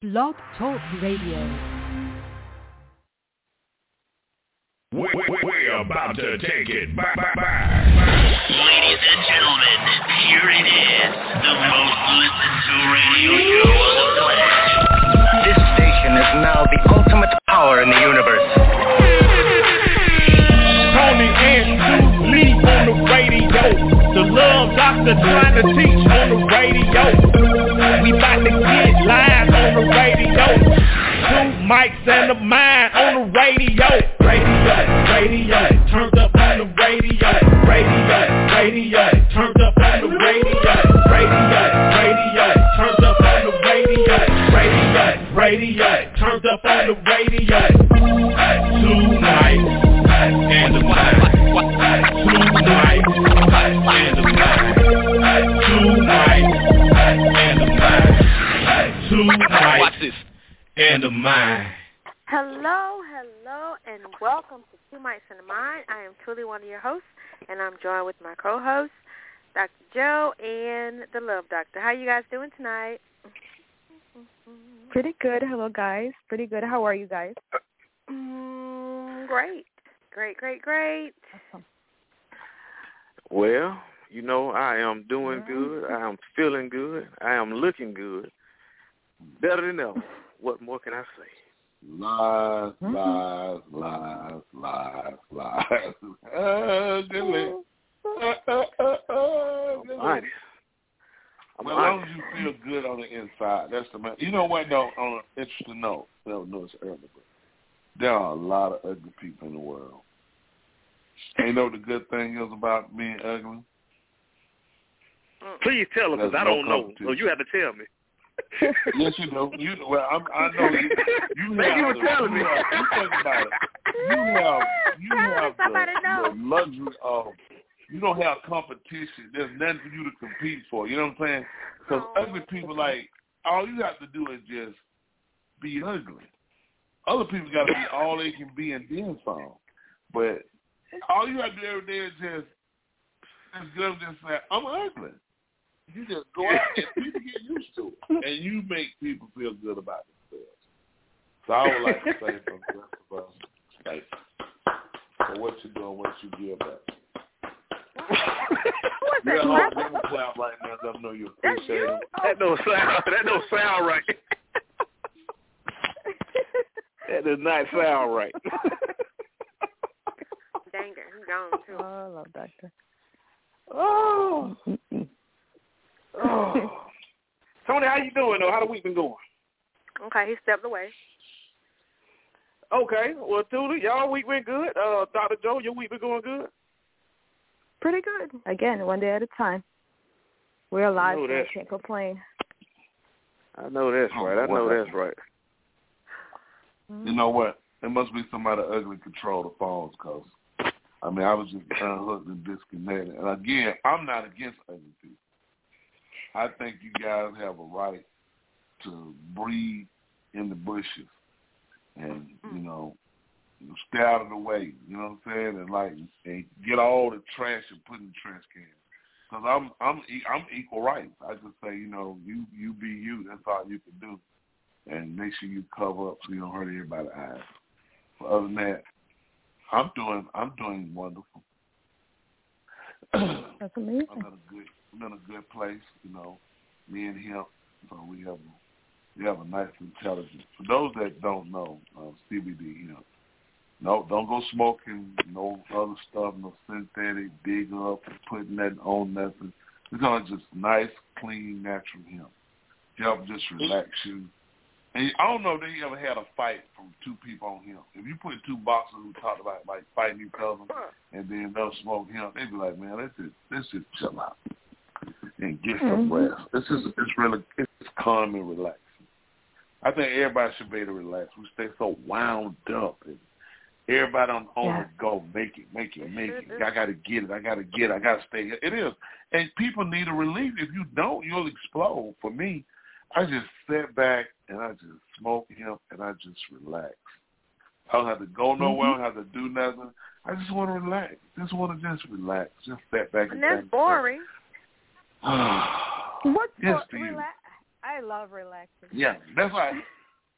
Blog Talk Radio. We're about to take it back. Ladies and gentlemen, here it is, the most listened to radio show on the planet. This station is now the ultimate power in the universe. Tony and Stu Lee on the radio. The Love Doctor trying to teach on the radio. We about to get live on the radio. Two mics and a mind on the radio. Radio, turned up on the radio. Radio, turned up on the radio. Radio, turned up on the radio. Radio, turned up on the radio. Two mics and a mind. Two mics and a mind. Two mics and a mind. Two mics and a mind. Hello, and welcome to Two Mics and a Mind. I am truly one of your hosts, and I'm joined with my co-hosts, Dr. Joe and the Love Doctor. How you guys doing tonight? Pretty good. Hello, guys. Pretty good. How are you guys? Great. Awesome. Well, you know, I am doing good. I am feeling good. I am looking good. Better than ever. What more can I say? Lies. Ugly. As long as you feel good on the inside, that's the man. You know what, though, on an interesting note, I don't know this earlier, but there are a lot of ugly people in the world. And you know what the good thing is about being ugly? Please tell us, because I don't know, so you have to tell me. Yes, you know. I know you. Thank you for telling me. You think about it. You have the luxury of, you don't have competition. There's nothing for you to compete for. You know what I'm saying? Because ugly people, like, all you have to do is just be ugly. Other people got to be all they can be and then some. But all you have to do every day is just say, I'm ugly. You just go out and people get used to it. And you make people feel good about themselves. So I would like to say from the rest of us, like, for what you're doing, what you give back. Let me clap right now. I know you appreciate it. That don't sound right. That does not sound right. Dang it, he's gone too. Oh, I love Doctor. Oh. Tony, how you doing, though? How the week been going? Okay, he stepped away. Okay, well, Tula, y'all week went good. Dr. Joe, your week been going good? Pretty good. Again, one day at a time. We're alive, so I can't complain. I know that's right. You know what? There must be somebody ugly control the phones, because, I mean, I was just unhooked and disconnected. And again, I'm not against ugly people. I think you guys have a right to breathe in the bushes and, you know, stay out of the way, you know what I'm saying, and get all the trash and put in the trash can. Because I'm equal rights. I just say, you know, you be you. That's all you can do, and make sure you cover up so you don't hurt everybody's eyes. But other than that, I'm doing wonderful. That's amazing. I'm in a good place, you know, me and him. So we have a nice intelligence. For those that don't know, CBD, you know, no, don't go smoking no other stuff, no synthetic, dig up, putting that on nothing. It's gonna just nice, clean, natural hemp. Help just relax you. And I don't know if they ever had a fight from two people on hemp. If you put two boxers who talk about like fighting each other and then they'll smoke hemp, they'd be like, man, let's just chill out and get some rest. It's calm and relaxing. I think everybody should be able to relax. We stay so wound up, and everybody on the go, make it. I got to get it. I got to stay here. It is. And people need a relief. If you don't, you'll explode. For me, I just sit back and I just smoke hemp and I just relax. I don't have to go nowhere. I don't have to do nothing. I just want to relax. Just relax. Just sit back. And that's boring. What's relax? I love relaxing. Yeah, that's why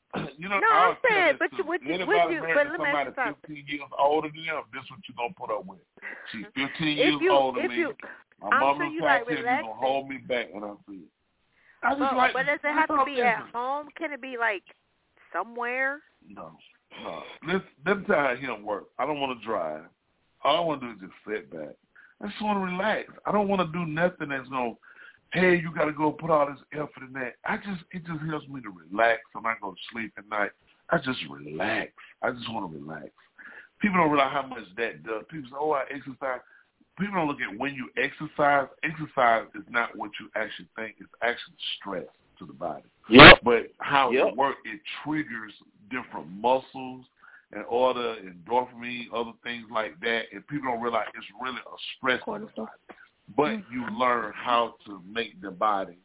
You know, No, I'm saying, but let me somebody ask you 15 years older than them, this is what you're going to put up with. She's 15 years older than me. My mama's like you going to hold me back when I see it. But does it have to be at home? Can it be, like, somewhere? No. Let me tell you how him work. I don't want to drive. All I want to do is just sit back. I just want to relax. I don't want to do nothing that's going to, hey, you got to go put all this effort in that. It just helps me to relax. I'm not going to sleep at night. I just relax. I just want to relax. People don't realize how much that does. People say, oh, I exercise. People don't look at when you exercise. Exercise is not what you actually think. It's actually stress to the body. Yep. But how it works, it triggers different muscles and order and dopamine, other things like that. And people don't realize it's really a stress to the body. But you learn how to make the body,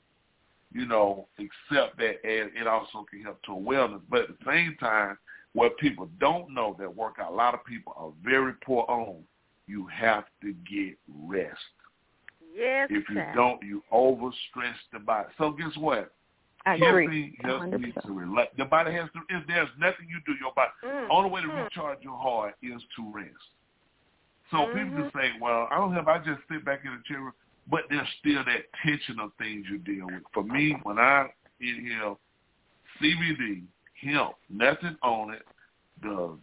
accept that, and it also can help to wellness. But at the same time, what people don't know that work out, a lot of people are very poor on, you have to get rest. Yes. If you don't, you overstress the body. So guess what? I agree. Helps me to relax. The body has to, if there's nothing you do, your body, the only way to recharge your heart is to rest. So people just say, well, I just sit back in the chair, but there's still that tension of things you deal with. For me, when I inhale CBD, hemp, nothing on it, the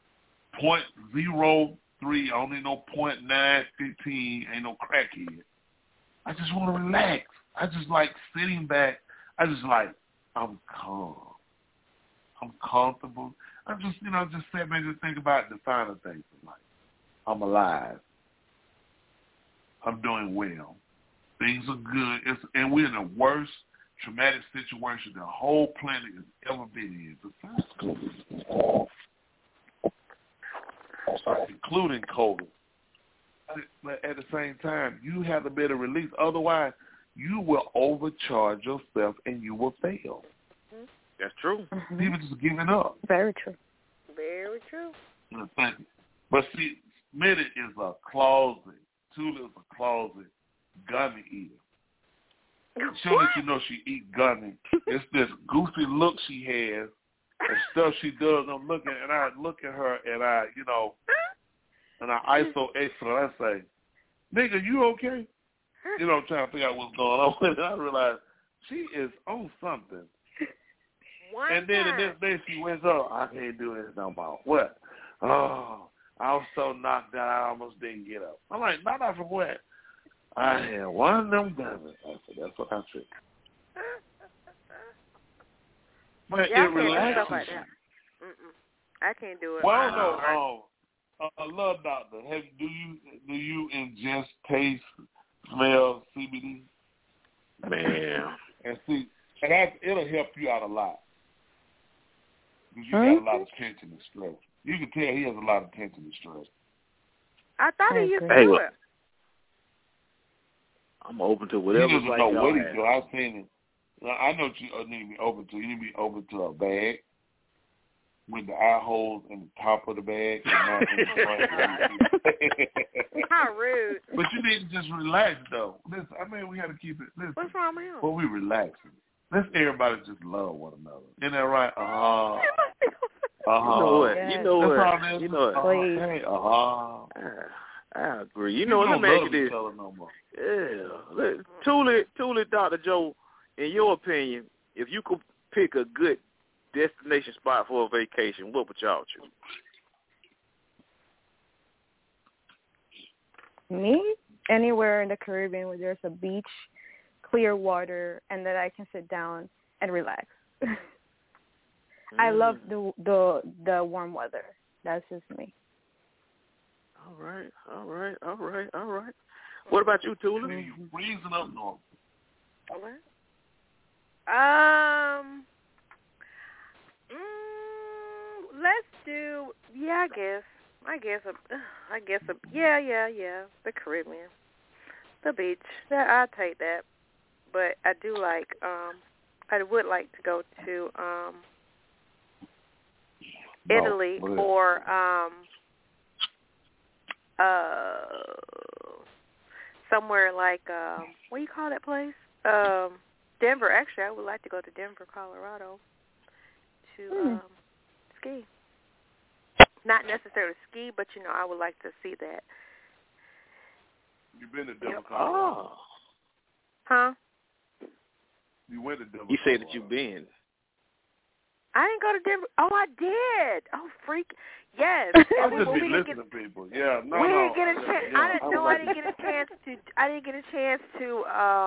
0.03, I don't need no 0.915, ain't no crackhead. I just want to relax. I just like sitting back. I just like, I'm calm. I'm comfortable. I just sit back and think about the finer things in life. I'm alive. I'm doing well. Things are good. And we're in the worst traumatic situation the whole planet has ever been in, besides COVID. Including COVID. But at the same time, you have to be able to release. Otherwise, you will overcharge yourself and you will fail. That's true. People just giving up. Very true. Very true. Thank you. But see, Smitty is a closet. Tula is a closet gummy eater. She'll let you know she eat gummy. It's this goofy look she has and stuff she does. I'm looking, and I look at her, and I ISO extra. I say, nigga, you okay? I'm trying to figure out what's going on. And I realize she is on something. And then the next day she went, I can't do this no more. What? Oh, I was so knocked out I almost didn't get up. I'm like, knocked out from what? I had one of them gummies. I said, that's what I said. But it relaxes like that. I can't do it. Well, no. Love Doctor, do you ingest, taste, smell CBD? Man. And see, and it'll help you out a lot. Because you got a lot of tension and stress. You can tell he has a lot of tension and stress. I thought he used to do it. I'm open to whatever. He doesn't know what he do. I've seen it. I know what you need to be open to. You need to be open to a bag with the eye holes in the top of the bag and not in the front. How rude. But you need to just relax, though. Listen, we got to keep it. Listen, what's wrong with him? Well, we relaxing. Let's everybody just love one another. Isn't that right? You know what? Yes. You know what? That's all you know what? Hey, I agree. You know, let me ask you this. No more. Yeah. Tula, Dr. Joe, in your opinion, if you could pick a good destination spot for a vacation, what would y'all choose? Me? Anywhere in the Caribbean where there's a beach, clear water, and that I can sit down and relax. I love the warm weather. That's just me. All right. What about you, Tula? You freezing up north. Let's do. Yeah, I guess. The Caribbean, the beach. I'll take that. But I do like. I would like to go to Italy or somewhere like what do you call that place? Denver. Actually, I would like to go to Denver, Colorado, to ski. Not necessarily ski, but, I would like to see that. You've been to Denver, Oh. Huh? You went to Denver. You said that you've been. I didn't go to Denver. Oh, I did. Oh, freak. Yes. I just be listening to people. Yeah, no, we no. didn't get a chance. Yeah, I didn't know. I didn't get a chance to. I didn't get a chance to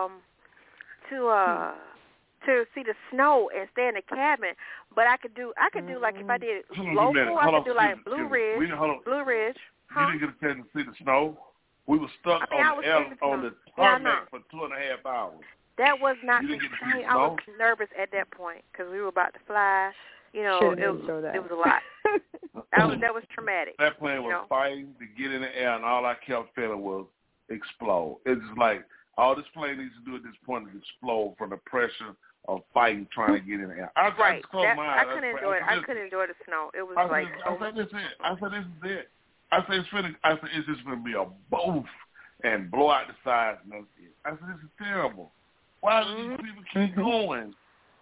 see the snow and stay in the cabin. But I could do like if I did local. I could do like Blue Ridge. Blue Ridge. Huh? You didn't get a chance to see the snow. We were stuck on the tarmac for 2.5 hours. That was not the same. I was nervous at that point because we were about to fly. It was a lot. That was traumatic. That plane was fighting to get in the air, and all I kept feeling was explode. It's just like all this plane needs to do at this point is explode from the pressure of fighting, trying to get in the air. I couldn't enjoy it. I couldn't enjoy the snow. It was I said, this is it. I said, it's just going to be a boof and blow out the sides, and that's it. I said, this is terrible. Why do these people keep going?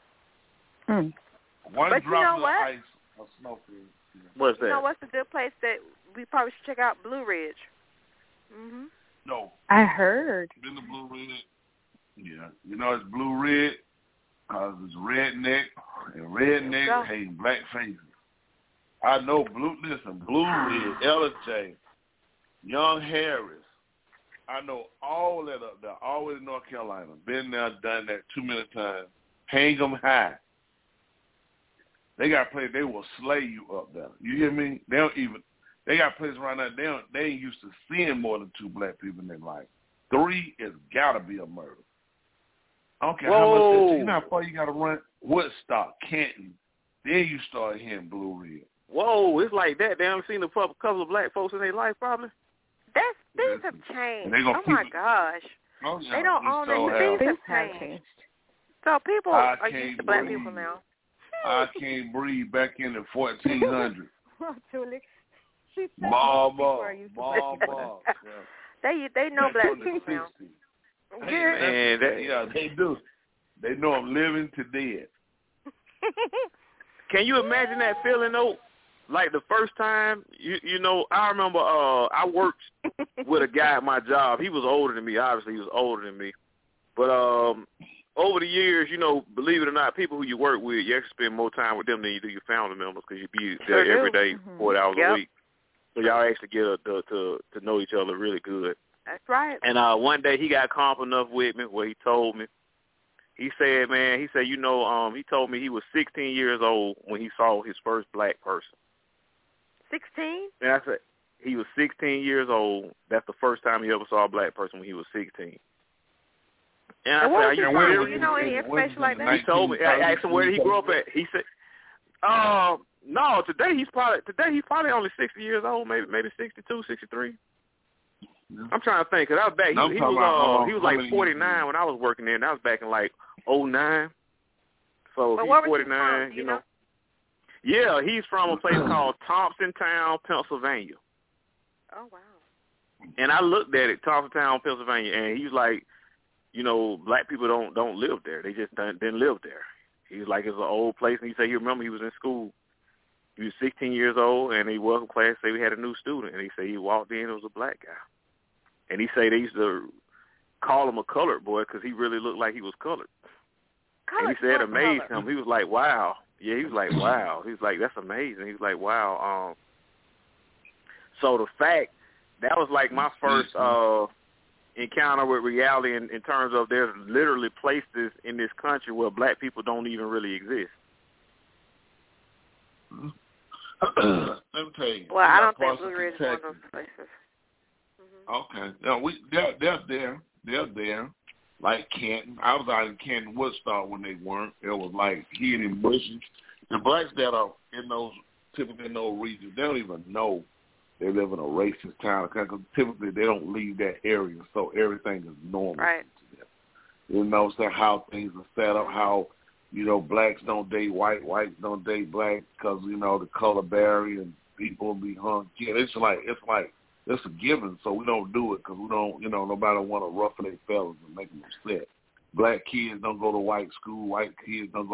One but drop of what? ice or snowfield. What's that? You know what's a good place that we probably should check out? Blue Ridge. Mhm. No. I heard. Been to Blue Ridge? Yeah. It's Blue Ridge because it's redneck, and redneck hate black faces. I know Blue Ridge, LJ, Young Harris. I know all that up there, always in North Carolina. Been there, done that too many times. Hang 'em high. They got a place they will slay you up there. You hear me? They got places around there, they ain't used to seeing more than 2 black people in their life. 3 is got to be a murder. I don't care how much, you know how far you got to run? Woodstock, Canton. Then you start hearing Blue Ridge. Whoa, it's like that. They haven't seen a couple of black folks in their life, probably. Things have changed. Oh, my gosh. Oh, yeah. They don't own it. Things have changed. So people are used to black people now. I can't breathe back in the 1400s. Mama. They know black people now. Yeah, they do. They know I'm living to dead. Can you imagine that feeling, though? Like the first time, I remember I worked with a guy at my job. He was older than me. Obviously, he was older than me. But over the years, believe it or not, people who you work with, you actually spend more time with them than you do your family members because you be there every day, 40 hours a week. So y'all actually get to know each other really good. That's right. And one day he got calm enough with me where he told me, he said, he told me he was 16 years old when he saw his first black person. 16? And I said, he was 16 years old. That's the first time he ever saw a black person when he was 16. And I said, do you know any information like that? He told me. I asked him where did he grow up at. He said, no, today he's probably only 60 years old, maybe 62, 63. I'm trying to think, because I was back. He was like 49 when I was working there, and that was back in like 2009. So he's 49, you know. Yeah, he's from a place called Thompsontown, Pennsylvania. Oh, wow. And I looked at it, Thompsontown, Pennsylvania, and he was like, black people don't live there. They just didn't live there. He was like, it's an old place, and he said he remember he was in school. He was 16 years old, and he welcome class said we had a new student, and he said he walked in, it was a black guy. And he said they used to call him a colored boy because he really looked like he was colored. And he said it amazed him. He was like, wow. Yeah, he was like, wow. He was like, that's amazing. He was like, wow. So the fact, that was like my first encounter with reality in terms of there's literally places in this country where black people don't even really exist. Let me tell you. Well, I don't think Blue Ridge is one of those places. Okay. No, they're there. They're there. Like Canton. I was out in Canton, Woodstock when they weren't. It was like hidden bushes. The blacks that are typically in those regions, they don't even know they live in a racist town because typically they don't leave that area, so everything is normal to them. So how things are set up, how, blacks don't date whites don't date black because, the color barrier and people be hung. Yeah, it's a given, so we don't do it because we don't, nobody want to ruffle their feathers and make them upset. Black kids don't go to white school. White kids don't go.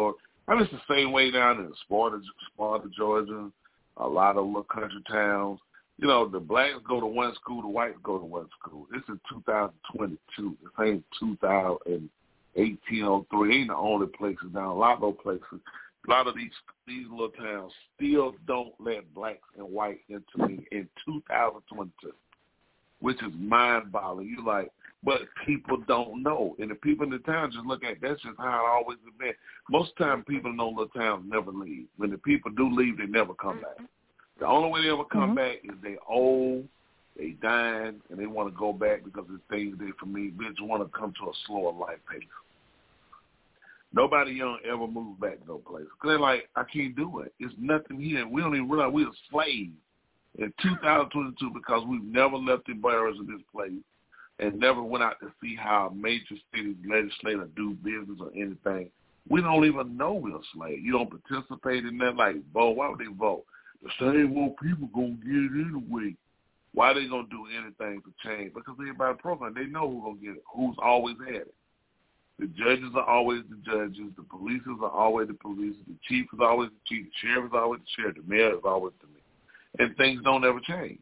I mean, it's the same way down in Sparta, Georgia, a lot of little country towns. You know, the blacks go to one school, the whites go to one school. This is 2022. This ain't 2018 or 3. Ain't the only places down. A lot of those places, a lot of these little towns still don't let blacks and white intermingle in 2022, which is mind-boggling. You like, but people don't know. And the people in the town just look at that's just how it always has been. Most of the time, people in those little towns never leave. When the people do leave, they never come back. The only way they ever come back is they old, they dying, and they want to go back because it's things they familiar. They just want to come to a slower life pace. Nobody young ever moved back to no place. Because they're like, I can't do it. It's nothing here. We don't even realize we're slaves in 2022 because we've never left the barriers of this place and never went out to see how major cities legislate or do business or anything. We don't even know we're slaves. You don't participate in that. Like, vote. Why would they vote? The same old people going to get it anyway. Why are they going to do anything to change? Because they about a program. They know who's going to get it, who's always had it. The judges are always the judges. The police are always the police. The chief is always the chief. The sheriff is always the sheriff. The mayor is always the mayor. And things don't ever change.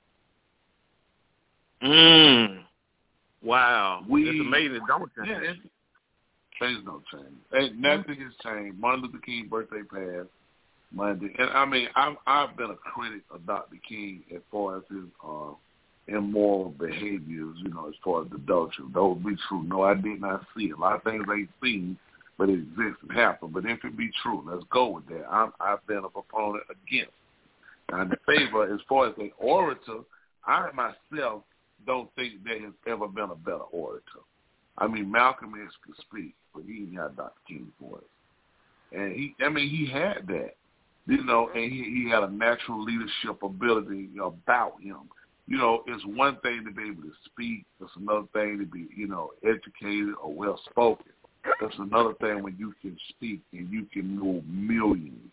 Wow. It's amazing it don't change. Yeah, things don't change. Nothing has changed. Martin Luther King birthday passed Monday. And, I mean, I've been a critic of Dr. King as far as his immoral behaviors, you know, as far as the adultery. Those be true. No, I did not see it. A lot of things I ain't seen, but it exists and happened. But if it be true, let's go with that. I've been a proponent against. Now, in favor, as far as the orator, I myself don't think there has ever been a better orator. I mean, Malcolm X could speak, but he didn't have Dr. King's voice. And he had that, you know, and he had a natural leadership ability about him. You know, it's one thing to be able to speak. It's another thing to be, you know, educated or well-spoken. It's another thing when you can speak and you can move millions.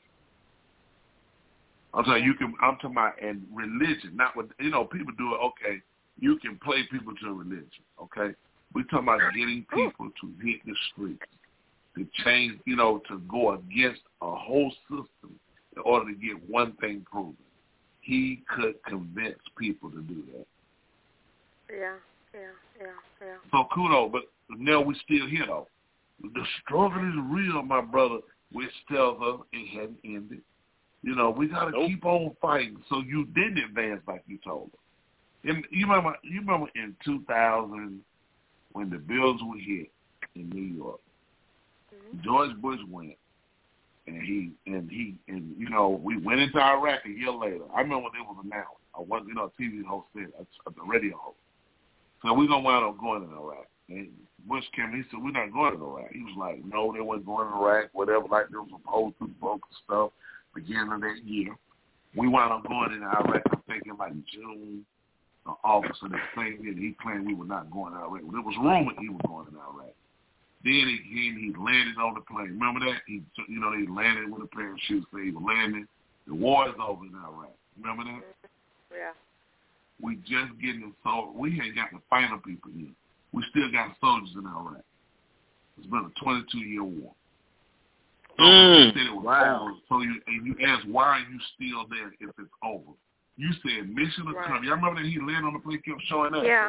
I'm talking about in religion, not with, you know, people do it, okay, you can play people to religion, okay? We're talking about getting people to hit the streets, to change, you know, to go against a whole system in order to get one thing proven. He could convince people to do that. Yeah. So kudos, but now we still here, though. The struggle is real, my brother, which tells us it hadn't ended. You know, we got to keep on fighting so you didn't advance like you told us. And you remember in 2000 when the bills were hit in New York, George Bush went, and you know, we went into Iraq a year later. I remember when it was announced. I wasn't, you know, a TV host said, a radio host. So we're going to wind up going in Iraq. And Bush came, he said, we're not going to Iraq. He was like, no, they weren't going to Iraq, whatever, like they were supposed to, broke stuff, beginning of that year. We wound up going in Iraq, I'm thinking like June or August of that same year. He claimed we were not going to Iraq. Well, it was rumored he was going to Iraq. Then he landed on the plane. Remember that? He landed with a parachute, so he was landing. The war is over in Iraq. Remember that? Yeah. We just getting so we ain't got the final people here. We still got soldiers in Iraq. It's been a 22-year war. So you said it was over. So you asked, why are you still there if it's over? You said mission of time. Y'all remember that he landed on the plane, kept showing up? Yeah.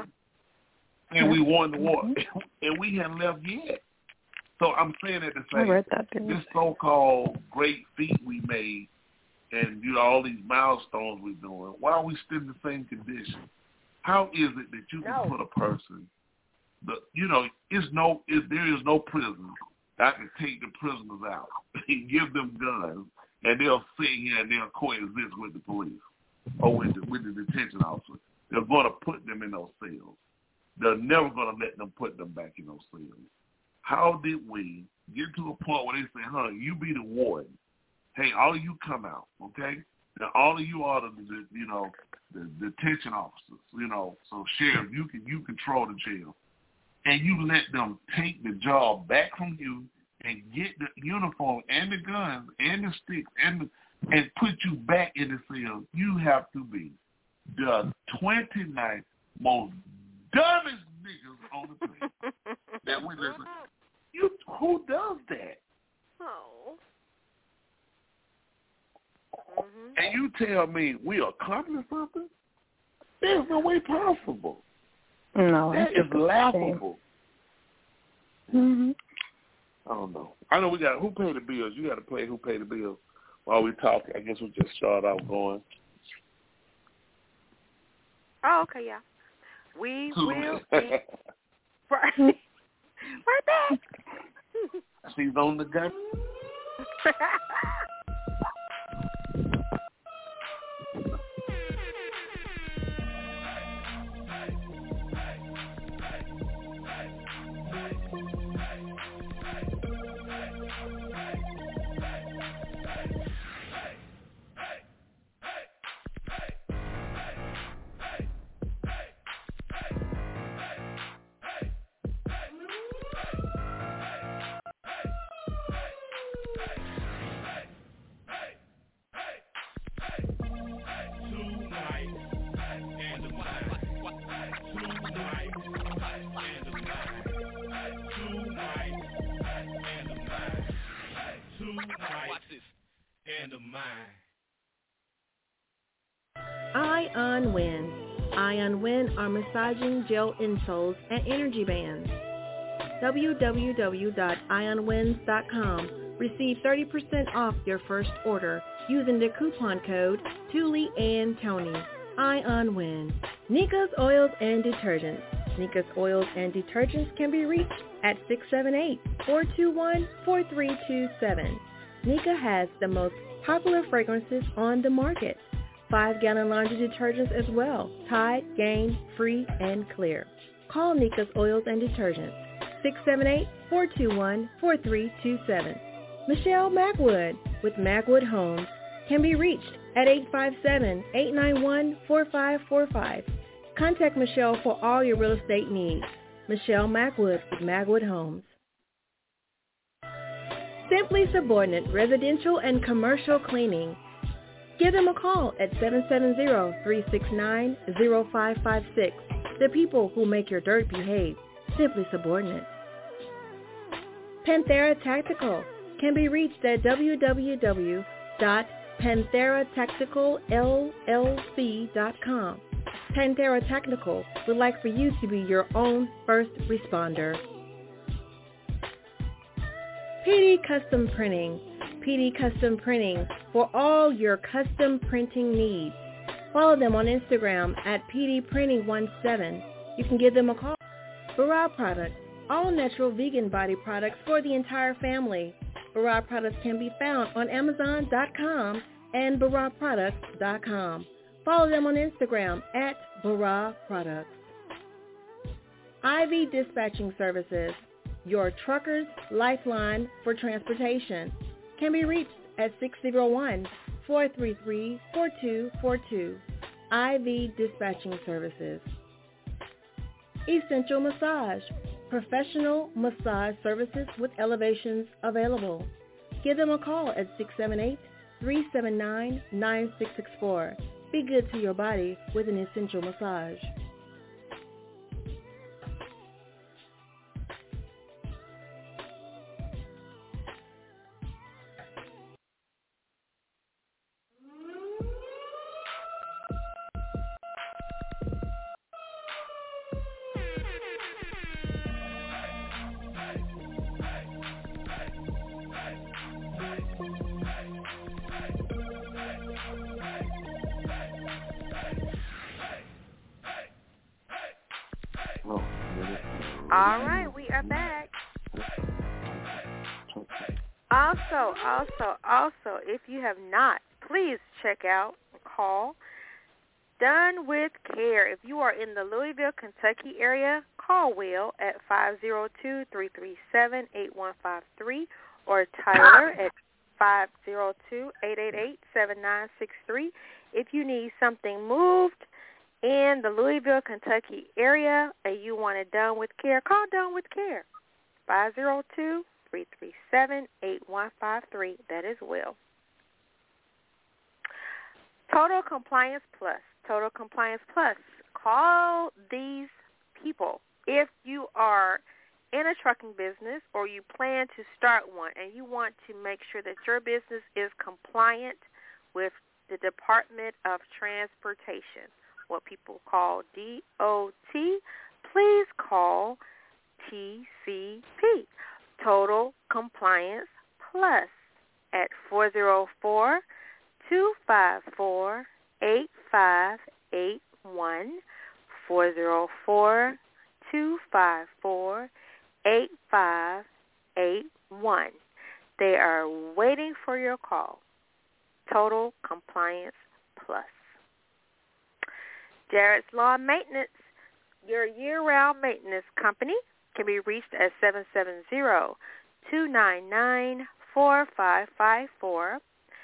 And we won the war. And we hadn't left yet. So I'm saying that to say this so-called great feat we made and, you know, all these milestones we're doing, why are we still in the same condition? How is it that you can put a person, there is no prison that can take the prisoners out and give them guns, and they'll sit here and they'll coexist with the police or with the detention officer. They're going to put them in those cells. They're never going to let them put them back in those cells. How did we get to a point where they say, you be the warden. Hey, all of you come out, okay? Now, all of you are the detention officers, you know. So, sheriff, you control the jail. And you let them take the job back from you and get the uniform and the guns and the sticks and put you back in the cell. You have to be the 29th most dumbest niggas on the planet that we listen. Who does that? Oh. and you tell me we accomplished something, there's no way possible. No. That is laughable. Mm-hmm. I don't know. I know we got Who Paid the Bills. You got to play Who Paid the Bills while we talk. I guess we'll just start out going. Oh, okay, yeah. We will be right back. She's on the gun. Ion Wind. Ion Wind are massaging gel insoles and energy bands. www.ionwinds.com. Receive 30% off your first order using the coupon code TuliAndTony. Ion Wind. Nika's Oils and Detergents. Nika's Oils and Detergents can be reached at 678-421-4327. Nika has the most popular fragrances on the market. 5-gallon laundry detergents as well. Tide, Gain, Free, and Clear. Call Nika's Oils and Detergents. 678-421-4327. Michelle Magwood with Magwood Homes can be reached at 857-891-4545. Contact Michelle for all your real estate needs. Michelle Magwood with Magwood Homes. Simply Subordinate Residential and Commercial Cleaning. Give them a call at 770-369-0556. The people who make your dirt behave. Simply Subordinate. Panthera Tactical can be reached at www.pantheratacticalllc.com. Panthera Tactical would like for you to be your own first responder. PD Custom Printing. PD Custom Printing for all your custom printing needs. Follow them on Instagram at PDPrinting17. You can give them a call. Bara Products, all natural vegan body products for the entire family. Bara Products can be found on Amazon.com and BaraProducts.com. Follow them on Instagram at Bara Products. IV Dispatching Services, your trucker's lifeline for transportation, can be reached at 601-433-4242. IV Dispatching Services. Essential Massage, professional massage services with elevations available. Give them a call at 678-379-9664. Be good to your body with an Essential Massage. All right, we are back. Also, if you have not, please check out and call Done With Care. If you are in the Louisville, Kentucky area, call Will at 502-337-8153 or Tyler at 502-888-7963. If you need something moved in the Louisville, Kentucky area and you want it done with care, call Done With Care, 502-337-8153. That is Will. Total Compliance Plus. Total Compliance Plus. Call these people. If you are in a trucking business or you plan to start one and you want to make sure that your business is compliant with the Department of Transportation, what people call DOT, please call TCP, Total Compliance Plus, at 404-254-8581, 404-254-8581. They are waiting for your call. Total Compliance Plus. Jarrett's Lawn Maintenance, your year-round maintenance company, can be reached at 770-299-4554,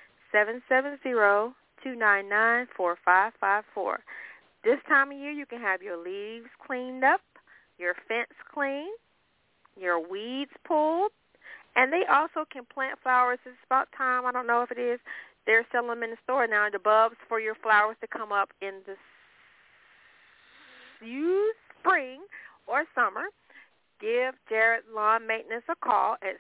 770-299-4554. This time of year, you can have your leaves cleaned up, your fence cleaned, your weeds pulled, and they also can plant flowers. It's about time. I don't know if it is. They're selling them in the store now, the bulbs for your flowers to come up in the spring or summer. Give Jarrett Lawn Maintenance a call at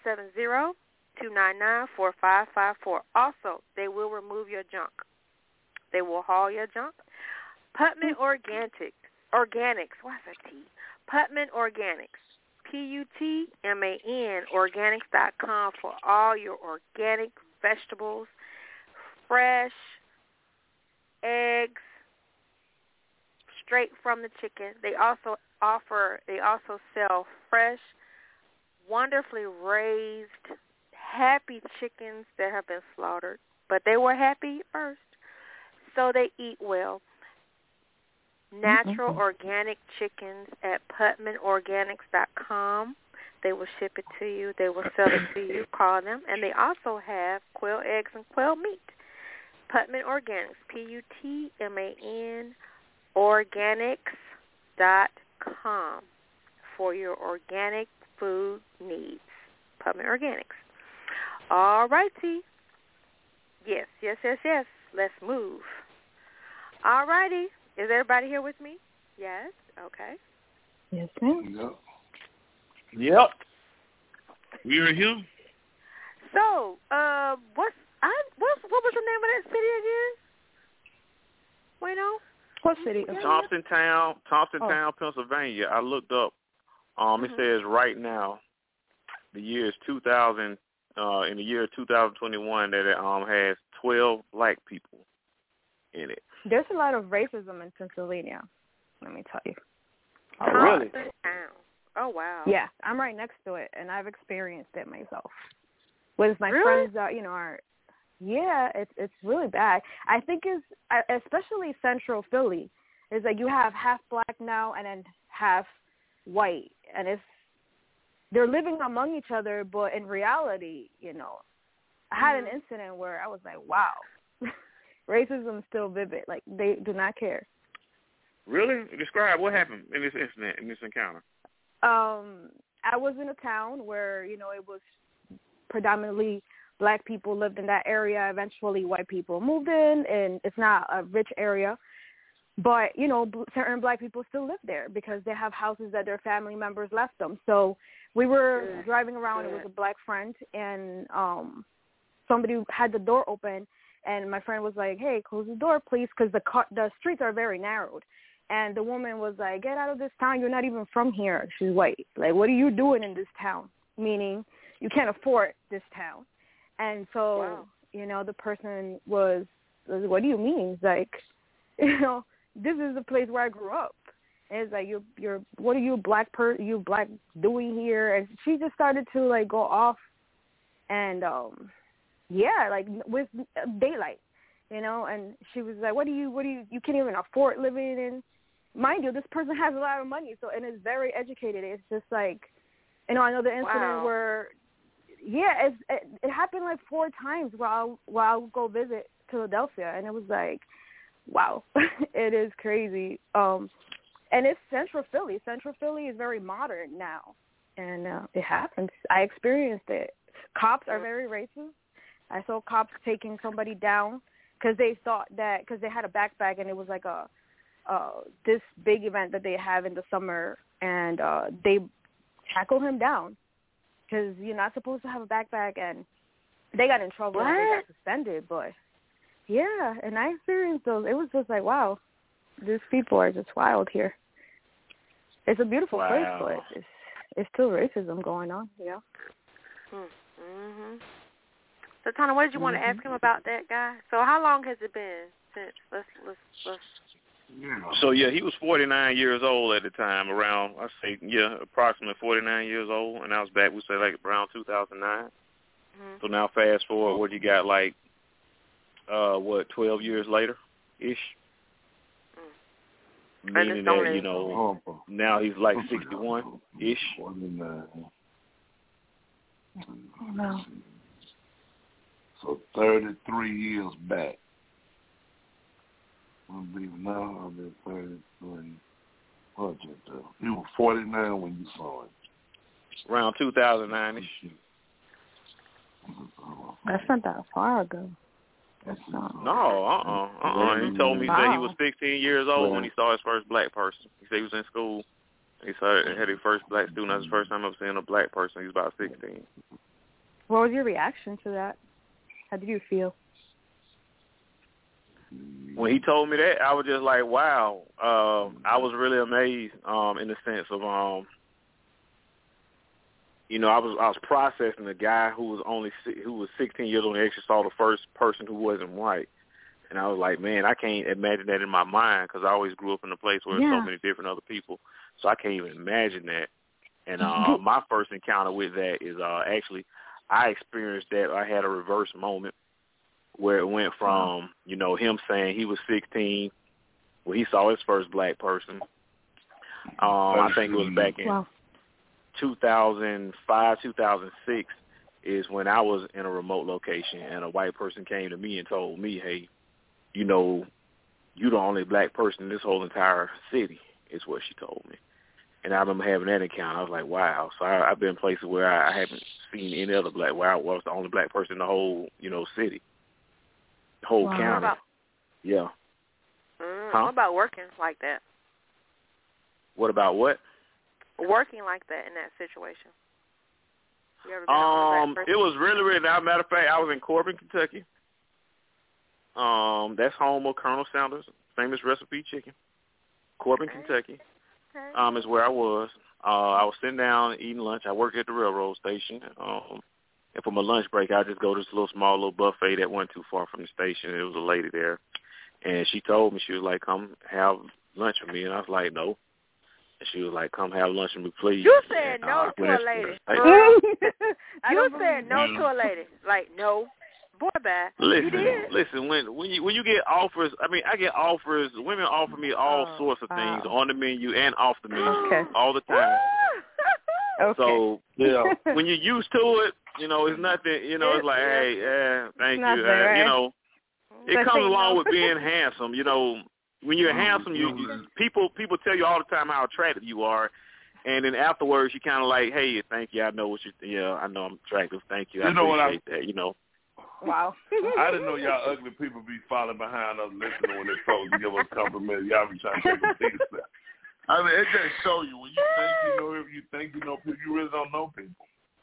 770-299-4554. Also, they will remove your junk. They will haul your junk. Putman Organics. What's that T? Putman Organics. PUTMAN Organics.com for all your organic vegetables, fresh eggs, straight from the chicken. They also sell fresh, wonderfully raised, happy chickens that have been slaughtered, but they were happy first, so they eat well. Natural organic chickens at PutmanOrganics.com. They will ship it to you. They will sell it to you. Call them. And they also have quail eggs and quail meat. Putman Organics, PUTMAN Organics.com for your organic food needs. Putman Organics. All righty. Yes. Let's move. All righty. Is everybody here with me? Yes. Okay. Yes, ma'am. Yep. We are here. So, what was the name of that city again? Wayno? What city? Thompsontown, Pennsylvania. I looked up. It says right now, the year is 2000. In the year 2021, that it has 12 black people in it. There's a lot of racism in Pennsylvania, let me tell you. Oh, really? Oh, wow. Yeah, I'm right next to it, and I've experienced it myself. With my friends, it's really bad. I think especially Central Philly, is that you have half black now and then half white, and they're living among each other, but in reality, I had an incident where I was like, wow. Racism is still vivid. Like, they do not care. Really? Describe what happened in this incident, in this encounter. I was in a town where, it was predominantly black people lived in that area. Eventually, white people moved in, and it's not a rich area. But, certain black people still live there because they have houses that their family members left them. So we were driving around. It was a black friend, and somebody had the door open. And my friend was like, hey, close the door, please, because the streets are very narrowed. And the woman was like, get out of this town. You're not even from here. She's white. Like, what are you doing in this town? Meaning you can't afford this town. And so, the person was, what do you mean? It's like, this is the place where I grew up. And it's like, you're what are you black doing here? And she just started to, like, go off. And, with daylight, and she was like, what do you can't even afford living in. Mind you, this person has a lot of money, and is very educated. It's just like, I know the incident where, it happened like 4 times while I'll go visit Philadelphia, and it was like, wow, it is crazy. And it's Central Philly. Central Philly is very modern now, and it happens. I experienced it. Cops are very racist. I saw cops taking somebody down because they thought that because they had a backpack and it was like this big event that they have in the summer, and they tackled him down because you're not supposed to have a backpack, and they got in trouble and they got suspended. But Yeah, and I experienced those. It was just like, wow, these people are just wild here. It's a beautiful place, but it's still racism going on. Yeah. Mhm. So, Tana, what did you want to ask him about that guy? So, how long has it been since? Let's. So he was 49 years old at the time. Around, I say, approximately 49 years old, and I was back. We say like around 2009. So now, fast forward, what you got? Like, 12 years later, ish. Meaning that now he's like 61 ish. No. So 33 years back. I'll be 33. What's it? He was 49 when you saw it. Around 2009-ish. That's not that far ago. That's not. No, He told me that he was 16 years old when he saw his first black person. He said he was in school. He had his first black student. That was the first time I was seeing a black person. He was about 16. What was your reaction to that? How did you feel? When he told me that, I was just like, wow. I was really amazed in the sense of, I was processing a guy who was 16 years old and actually saw the first person who wasn't white. And I was like, man, I can't imagine that in my mind because I always grew up in a place where there's so many different other people. So I can't even imagine that. And my first encounter with that is actually I experienced that. I had a reverse moment where it went from, him saying he was 16 when he saw his first black person. I think it was back in 2005, 2006 is when I was in a remote location and a white person came to me and told me, hey, you're the only black person in this whole entire city, is what she told me. And I remember having that encounter. I was like, wow. So I've been in places where I haven't seen any other black, where I was the only black person in the whole, city, the whole county. Yeah. What about working like that? What about what? Working like that in that situation. You ever been on a black person? It was really, really, as a matter of fact, I was in Corbin, Kentucky. That's home of Colonel Sanders' famous recipe chicken. Corbin, Kentucky. Is where I was. I was sitting down eating lunch. I worked at the railroad station. And for my lunch break, I just go to this small little buffet that wasn't too far from the station. There was a lady there. And she told me, she was like, come have lunch with me. And I was like, no. And she was like, come have lunch with me, please. You said no to a lady. You said no to a lady. Like, no. Boy, bad. Listen. When you get offers, I get offers. Women offer me all sorts of things on the menu and off the menu all the time. So when you're used to it, it's nothing. It's like, hey, thank you. Right? It comes along with being handsome. When you're handsome, people tell you all the time how attractive you are. And then afterwards, you kind of like, hey, thank you. I know I know I'm attractive. Thank you. I appreciate that. Wow. I didn't know y'all ugly people be falling behind us listening when they're supposed to give us compliments. Y'all be trying to take a big step. It just show you when you think you know people, you really don't know people.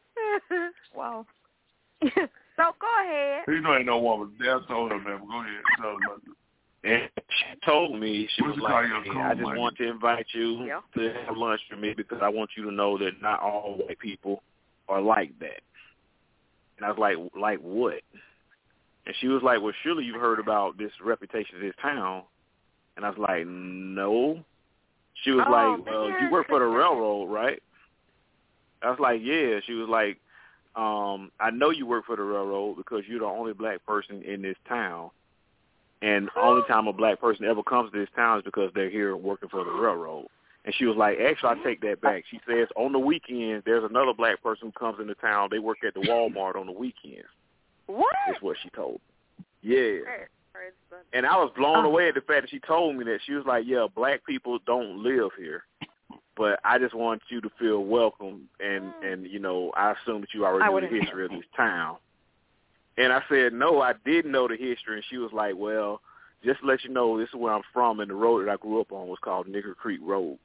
Wow. So go ahead. Ain't no woman. Dad told her, man. Go ahead. Tell her about this. And she told me, she was like, hey, I just want to invite you to have lunch with me because I want you to know that not all white people are like that. And I was like what? And she was like, well, surely you've heard about this reputation of this town. And I was like, no. She was like, well, you work for the railroad, right? I was like, yeah. She was like, I know you work for the railroad because you're the only black person in this town. And the only time a black person ever comes to this town is because they're here working for the railroad. And she was like, actually, I take that back. She says on the weekends, there's another black person who comes into town. They work at the Walmart on the weekends. What? Is what she told me. Yeah. And I was blown away at the fact that she told me that. She was like, yeah, black people don't live here. But I just want you to feel welcome. And I assume that you already know the history of this town. And I said, no, I didn't know the history. And she was like, well, just to let you know, this is where I'm from. And the road that I grew up on was called Nigger Creek Road.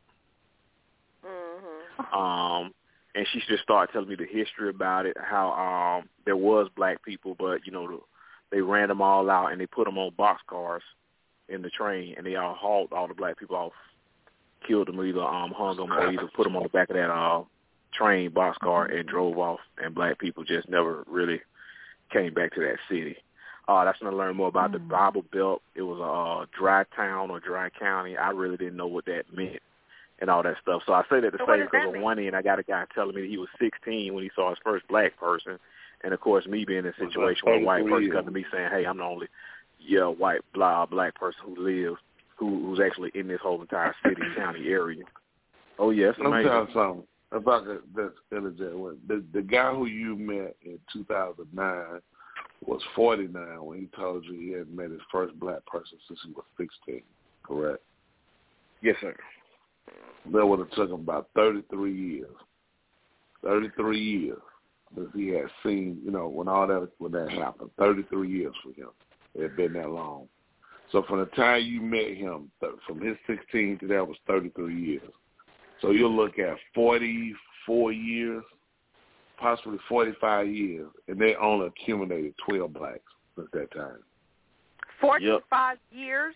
And she just started telling me the history about it, how there was black people, but, they ran them all out and they put them on boxcars in the train, and they all hauled all the black people off, killed them, either hung them or either put them on the back of that train boxcar and drove off, and black people just never really came back to that city. That's when I learned more about the Bible Belt. It was a dry town or dry county. I really didn't know what that meant and all that stuff. So I say that to say because on one end I got a guy telling me that he was 16 when he saw his first black person, and of course me being in a situation where a white person come to me saying, "Hey, I'm the only white black person who lives, who's actually in this whole entire city county area." Oh yes, let me tell you something about that. The guy who you met in 2009 was 49 when he told you he had met his first black person since he was 16, correct? Yes, sir. That would have took him about 33 years. 33 years since he had seen, when that happened. 33 years for him. It had been that long. So from the time you met him, from his 16 to that was 33 years. So you'll look at 44 years, possibly 45 years, and they only accumulated 12 blacks since that time. 45 years?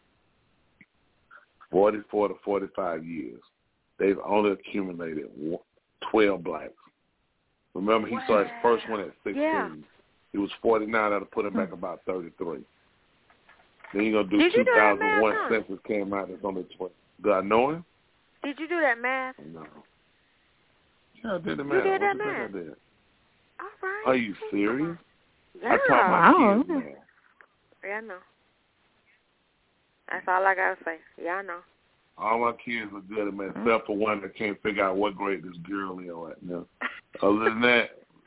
44 to 45 years. They've only accumulated 12 blacks. Remember, he saw his first one at 16. Yeah. He was 49. That'll put him back about 33. Then you're going to do 2001 census came out. It's only 12. Do I know him? Did you do that math? No. Yeah, I did the math. You did that math? I did. All right. Are you serious? Yeah. I taught my kids math. Yeah, I know. That's all I got to say. Yeah, I know. All my kids are good at math, except for one that can't figure out what grade this girl is right now. Other than that,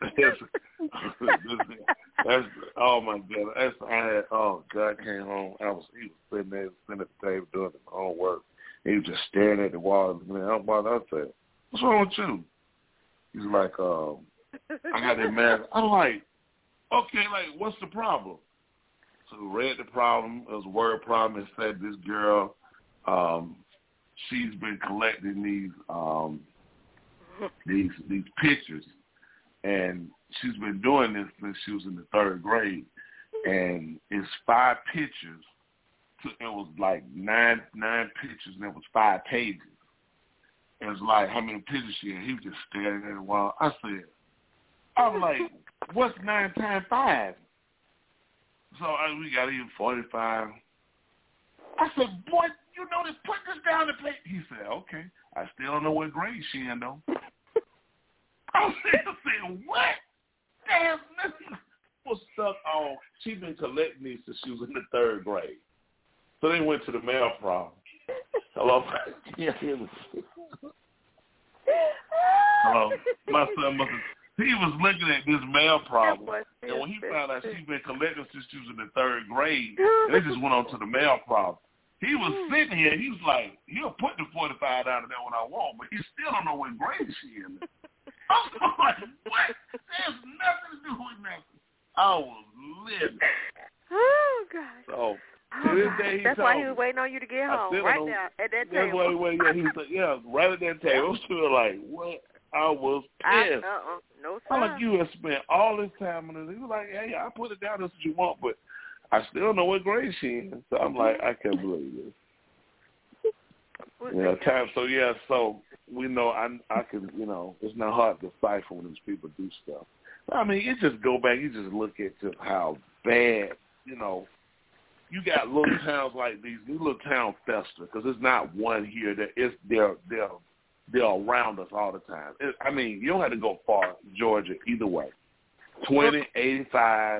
that's oh my God. God came home. He was sitting there, sitting at the table doing his own work. He was just staring at the wall. Man, I said, "What's wrong with you?" He's like, "I got that math." I'm like, "Okay, like, what's the problem?" So we read the problem. It was a word problem. It said this girl, she's been collecting these pictures, and she's been doing this since she was in the 3rd grade. And it's 5 pictures. It was like nine pictures, and it was 5 pages. It was like how many pictures she had. He was just staring at the wall. I'm like, what's 9 times 5? So we got even 45. I said, boy, you know this. Put this down and play. He said, okay. I still don't know what grade she in, though. I said, what? Damn, nothing was stuck on. She's been collecting these since she was in the 3rd grade. So they went to the mail problem. Hello? Yeah, hello? My son he was looking at this mail problem, and when he found out she'd been collecting since she was in the 3rd grade, they just went on to the mail problem. He was sitting here, he was like, he'll put the 45 down to that when I want, but he still don't know what grade she in. I'm like, what? There's nothing to do with nothing. I was living. Oh, God. So, to this day, that's why he was waiting on you to get home, right now, at that table. That's why he was right at that table. I was like, what? I was pissed. No, sir. I'm like, you have spent all this time on this. He was like, hey, I put it down as you want, but I still don't know what grade she in. So I'm like, I can't believe this. So we know I can, it's not hard to decipher when these people do stuff. I mean, you just go back, you just look at just how bad, you got little towns like these little towns fester, because it's not one here. They're around us all the time. You don't have to go far, Georgia, either way. 20, 85,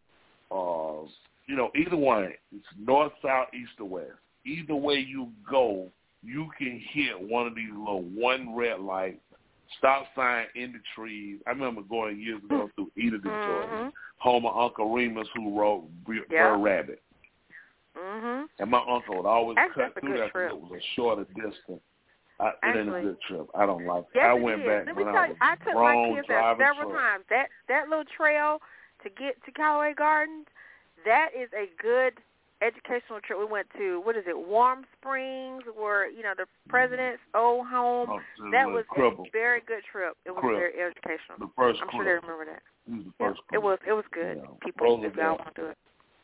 either one. It's north, south, east, or west. Either way you go, you can hit one of these little one red light, stop sign in the trees. I remember going years ago through Edith, Georgia, home of Uncle Remus, who wrote Burr Rabbit. Mm-hmm. And my uncle would always cut through that because it was a shorter distance. It ain't a good trip. I don't like it. I went back when I took my kids there several times. That little trail to get to Callaway Gardens, that is a good educational trip. We went to, Warm Springs, where, the president's old home. That was a very good trip. It was very educational. I'm sure they remember that. It was good. People, if y'all want to do it.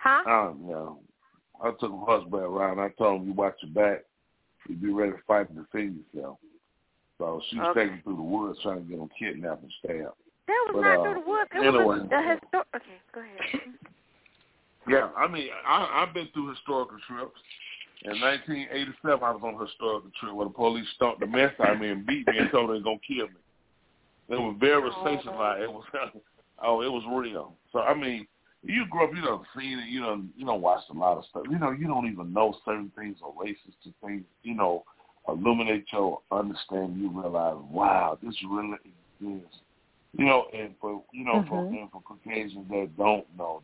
Huh? Yeah. I took a horseback ride. I told him, you watch your back. You be ready to fight and defend yourself. So she was taking through the woods trying to get him kidnapped and stabbed. That was not through the woods. It was okay, go ahead. Yeah, I mean, I've been through historical trips. In 1987, I was on a historical trip where the police stomped the mess out of me and beat me and told me they were going to kill me. It was very sensationalized. It was real. So, I mean, you grew up, you done seen it, you done watched a lot of stuff. You don't even know certain things are racist to things, illuminate your understanding. You realize, wow, this really exists. And for Caucasians that don't know,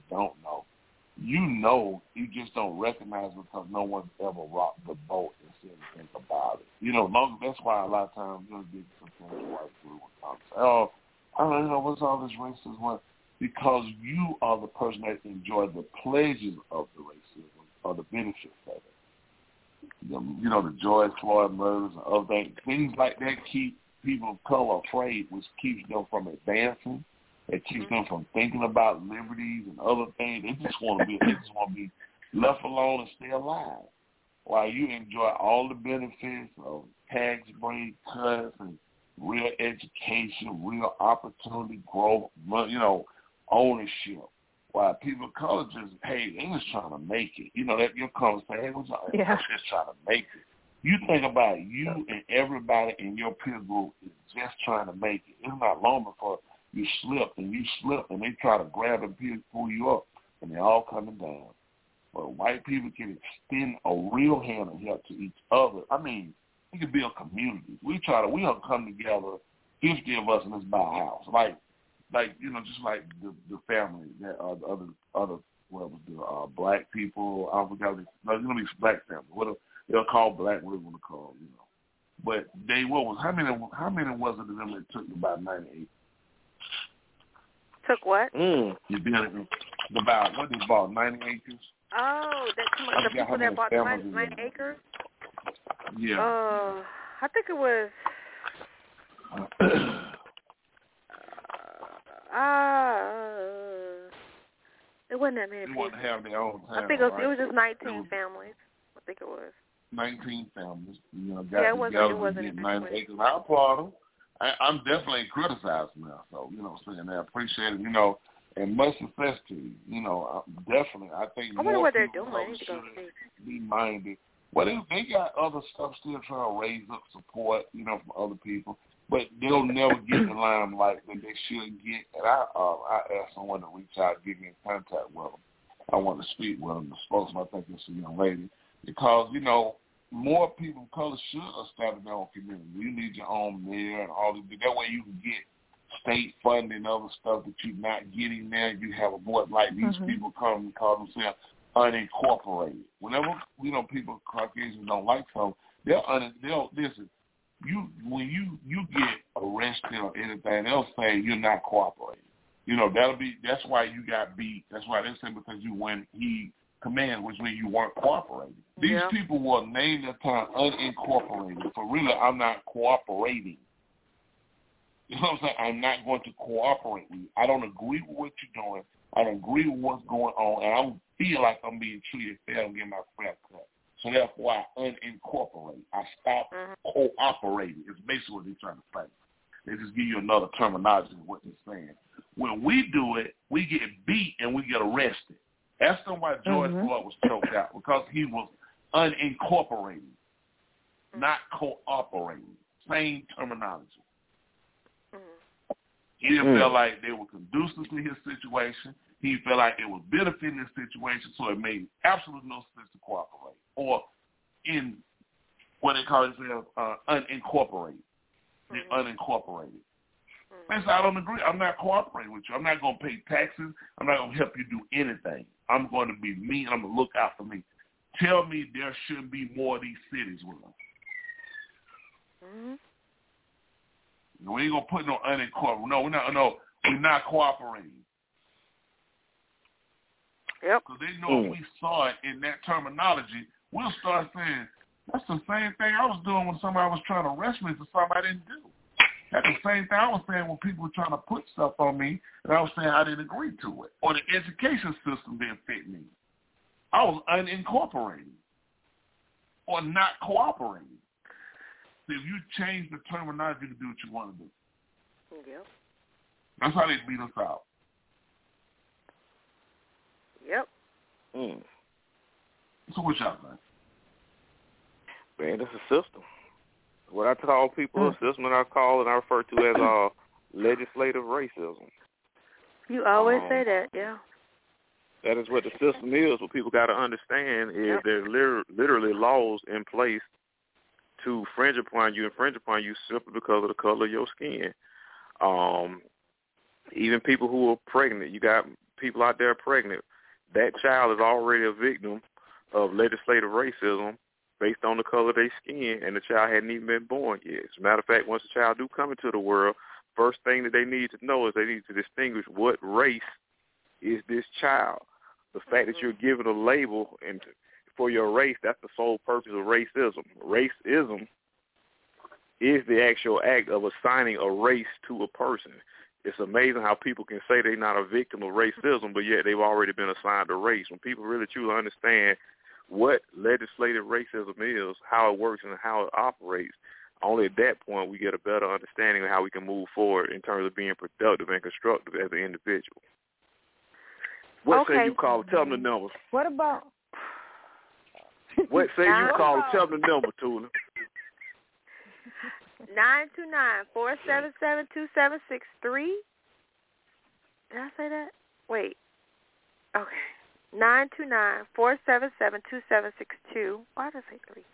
you just don't recognize it because no one's ever rocked the boat and said anything about it. That's why a lot of times you'll get sometimes white people will come and say, oh, I don't know, what's all this racism? Because you are the person that enjoyed the pleasures of the racism or the benefits of it. The George Floyd murders and other things like that keep people of color afraid, which keeps them from advancing. It keeps them from thinking about liberties and other things. They just want to be left alone and stay alive. While you enjoy all the benefits of tax break cuts and real education, real opportunity, growth, ownership. While people of color just, hey, they just trying to make it. That your color say, hey, what's up? Yeah. Just trying to make it. You think about you and everybody in your peer group is just trying to make it. It's not long before you slip and they try to grab and pull you up, and they're all coming down. But white people can extend a real hand of help to each other. I mean, we can build communities. We all come together, 50 of us, and let's buy a house. Just like the family, that other black people. I forgot. It's gonna be black family. They'll call black, what they want to call, But how many was it of them that took about 98? Took what? You built about, what they bought, 90 acres? Oh, the people that bought 90 acres? Yeah. I think it was... it wasn't that many people. They wouldn't have their own town, I think it was just 19 families. I think it was. 19 families, it wasn't 90 acres. I applaud them. I'm definitely criticized now, so, saying I appreciate it, and much success to you. Definitely, I think I wonder what they're doing. I need to go see. Be minded. Well, they got other stuff still trying to raise up support, from other people, but they'll never get the limelight that they should get. And I asked someone to reach out, get me in contact with them. I want to speak with them, the spokesman. I think it's a young lady. Because, more people of color should establish their own community. You need your own mayor and all that. That way you can get state funding and other stuff that you're not getting there. You have a board like these people come and call themselves unincorporated. Whenever, people, Caucasians don't like something, they'll listen. When you get arrested or anything, they'll say you're not cooperating. That's why you got beat. That's why they say because you went command, which means you weren't cooperating. These people will name their town unincorporated. For really, I'm not cooperating. You know what I'm saying? I'm not going to cooperate with you. I don't agree with what you're doing. I don't agree with what's going on, and I don't feel like I'm being treated fair and getting my fair cut. So therefore, I unincorporate. I stop cooperating. It's basically what they're trying to say. They just give you another terminology of what they're saying. When we do it, we get beat and we get arrested. That's why George Floyd was choked out, because he was unincorporated, not cooperating. Same terminology. He didn't feel like they were conducive to his situation. He felt like it was benefiting his situation, so it made absolutely no sense to cooperate. Or in what they call themselves unincorporated. They're unincorporated. They said, I don't agree. I'm not cooperating with you. I'm not going to pay taxes. I'm not going to help you do anything. I'm going to be me, and I'm going to look out for me. Tell me there should be more of these cities with us. We ain't going to put no unincorporated. No, we're not cooperating. Yep. Because they know if we saw it in that terminology, we'll start saying, that's the same thing I was doing when somebody was trying to arrest me for something I didn't do. At the same time, I was saying when people were trying to put stuff on me, and I was saying I didn't agree to it, or the education system didn't fit me. I was unincorporating or not cooperating. So if you change the terminology, you can do what you want to do. Yep. That's how they beat us out. Yep. So what y'all think? Man, it's a system. What I call people a system, and I call and I refer to as legislative racism. You always say that, yeah. That is what the system is. What people got to understand is there's literally laws in place to infringe upon you simply because of the color of your skin. Even people who are pregnant, you got people out there pregnant. That child is already a victim of legislative racism based on the color of their skin, and the child hadn't even been born yet. As a matter of fact, once the child do come into the world, first thing that they need to know is they need to distinguish what race is this child. The fact that you're given a label and for your race, that's the sole purpose of racism. Racism is the actual act of assigning a race to a person. It's amazing how people can say they're not a victim of racism, but yet they've already been assigned a race. When people really truly understand what legislative racism is, how it works, and how it operates, only at that point we get a better understanding of how we can move forward in terms of being productive and constructive as an individual. What say you call it? Tell them the numbers. What about? What say you call it? Tell them the number, Tula. 929-477-2763. Did I say that? Wait. Okay. 929-477-2762. Why did I say 3?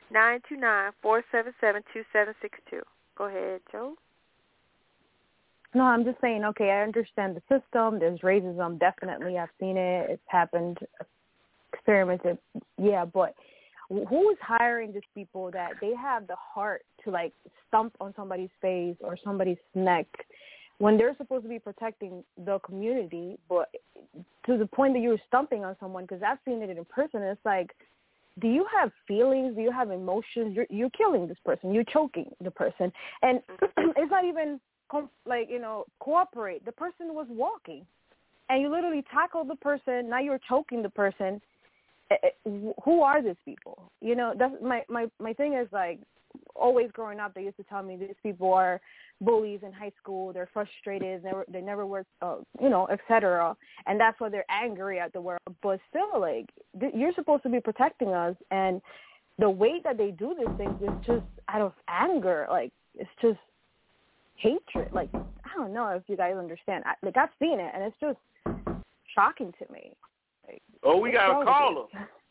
929-477-2762. Go ahead, Joe. No, I'm just saying, okay, I understand the system. There's racism. Definitely, I've seen it. It's happened, experimented. Yeah, but who is hiring these people that they have the heart to, like, stomp on somebody's face or somebody's neck when they're supposed to be protecting the community, but to the point that you're stomping on someone? Because I've seen it in person. It's like, do you have feelings? Do you have emotions? You're killing this person. You're choking the person. And it's not even, cooperate. The person was walking, and you literally tackled the person. Now you're choking the person. Who are these people? You know, that's my thing is, like, always growing up, they used to tell me these people are bullies in high school. They're frustrated. They never work, et cetera. And that's why they're angry at the world. But still, like, you're supposed to be protecting us. And the way that they do these things is just out of anger. Like, it's just hatred. Like, I don't know if you guys understand. I've seen it, and it's just shocking to me. Like, we got a caller.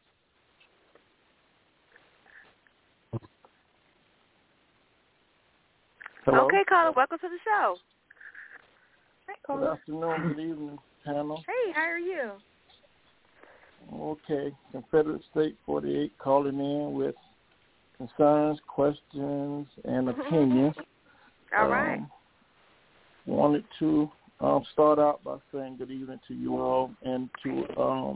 Hello? Okay, caller, welcome to the show. Hi, Good caller. afternoon, good evening, panel. Hey, how are you? Okay, Confederate State 48 calling in with concerns, questions, and opinions. All right. Wanted to start out by saying good evening to you all, and to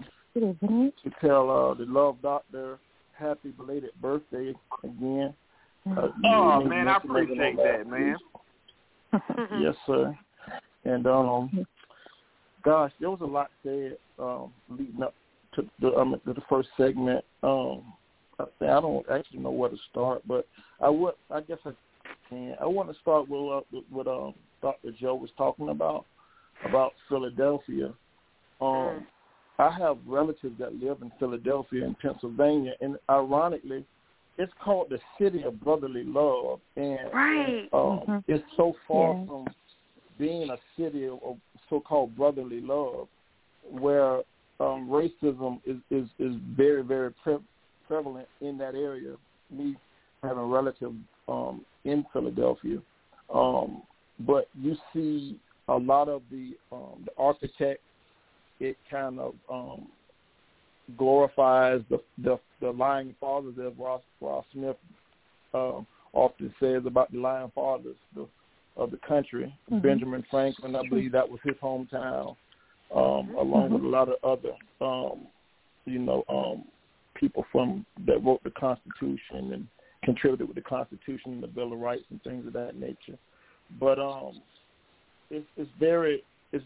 tell the Love Doctor happy belated birthday again. Man, I appreciate that, man. Yes, sir. And gosh, there was a lot said leading up to the first segment. I don't actually know where to start, but I want to start with what Dr. Joe was talking about Philadelphia. I have relatives that live in Philadelphia and Pennsylvania, and ironically, it's called the city of brotherly love, and it's so far from being a city of so-called brotherly love, where racism is very, very prevalent in that area. Me having relatives in Philadelphia, but you see a lot of the architects. It kind of glorifies the lying fathers, as Ross Smith often says about the lying fathers of the country. Mm-hmm. Benjamin Franklin, I believe that was his hometown, along with a lot of other, people that wrote the Constitution and contributed with the Constitution and the Bill of Rights and things of that nature. But it's very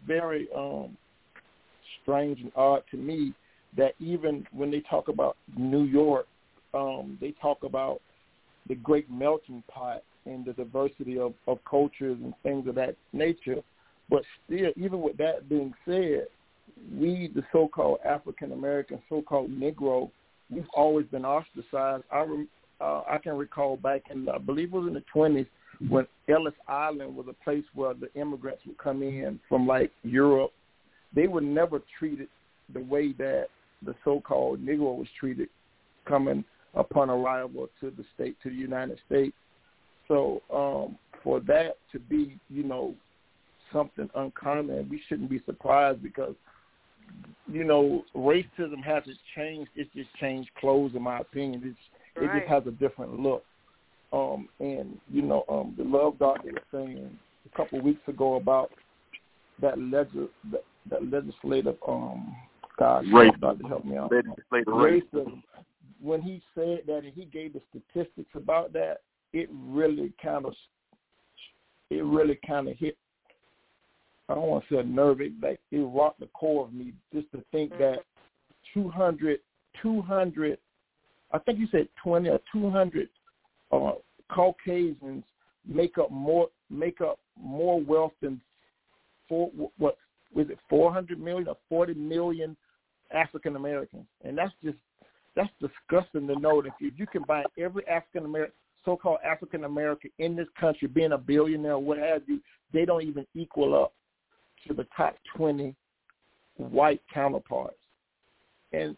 strange and odd to me that even when they talk about New York, they talk about the great melting pot and the diversity of cultures and things of that nature. But still, even with that being said, we, the so-called African-American, so-called Negro, we've always been ostracized. I can recall back in, I believe it was in the 20s, when Ellis Island was a place where the immigrants would come in from, like, Europe. They were never treated the way that the so-called Negro was treated coming upon arrival to the United States. So for that to be, something uncommon, we shouldn't be surprised because, racism hasn't changed. It's just changed clothes, in my opinion. It just has a different look. The Love Doctor was saying a couple of weeks ago about that legislative, Love Doctor, help me out. Racism. When he said that and he gave the statistics about that, it really kind of hit. I don't want to say a nerve. It rocked the core of me just to think that 200. I think you said 20 or 200 Caucasians make up more wealth than 400 million or 40 million African Americans, and that's disgusting to know that if you combine every so-called African American in this country being a billionaire, what have you, they don't even equal up to the top 20 white counterparts. And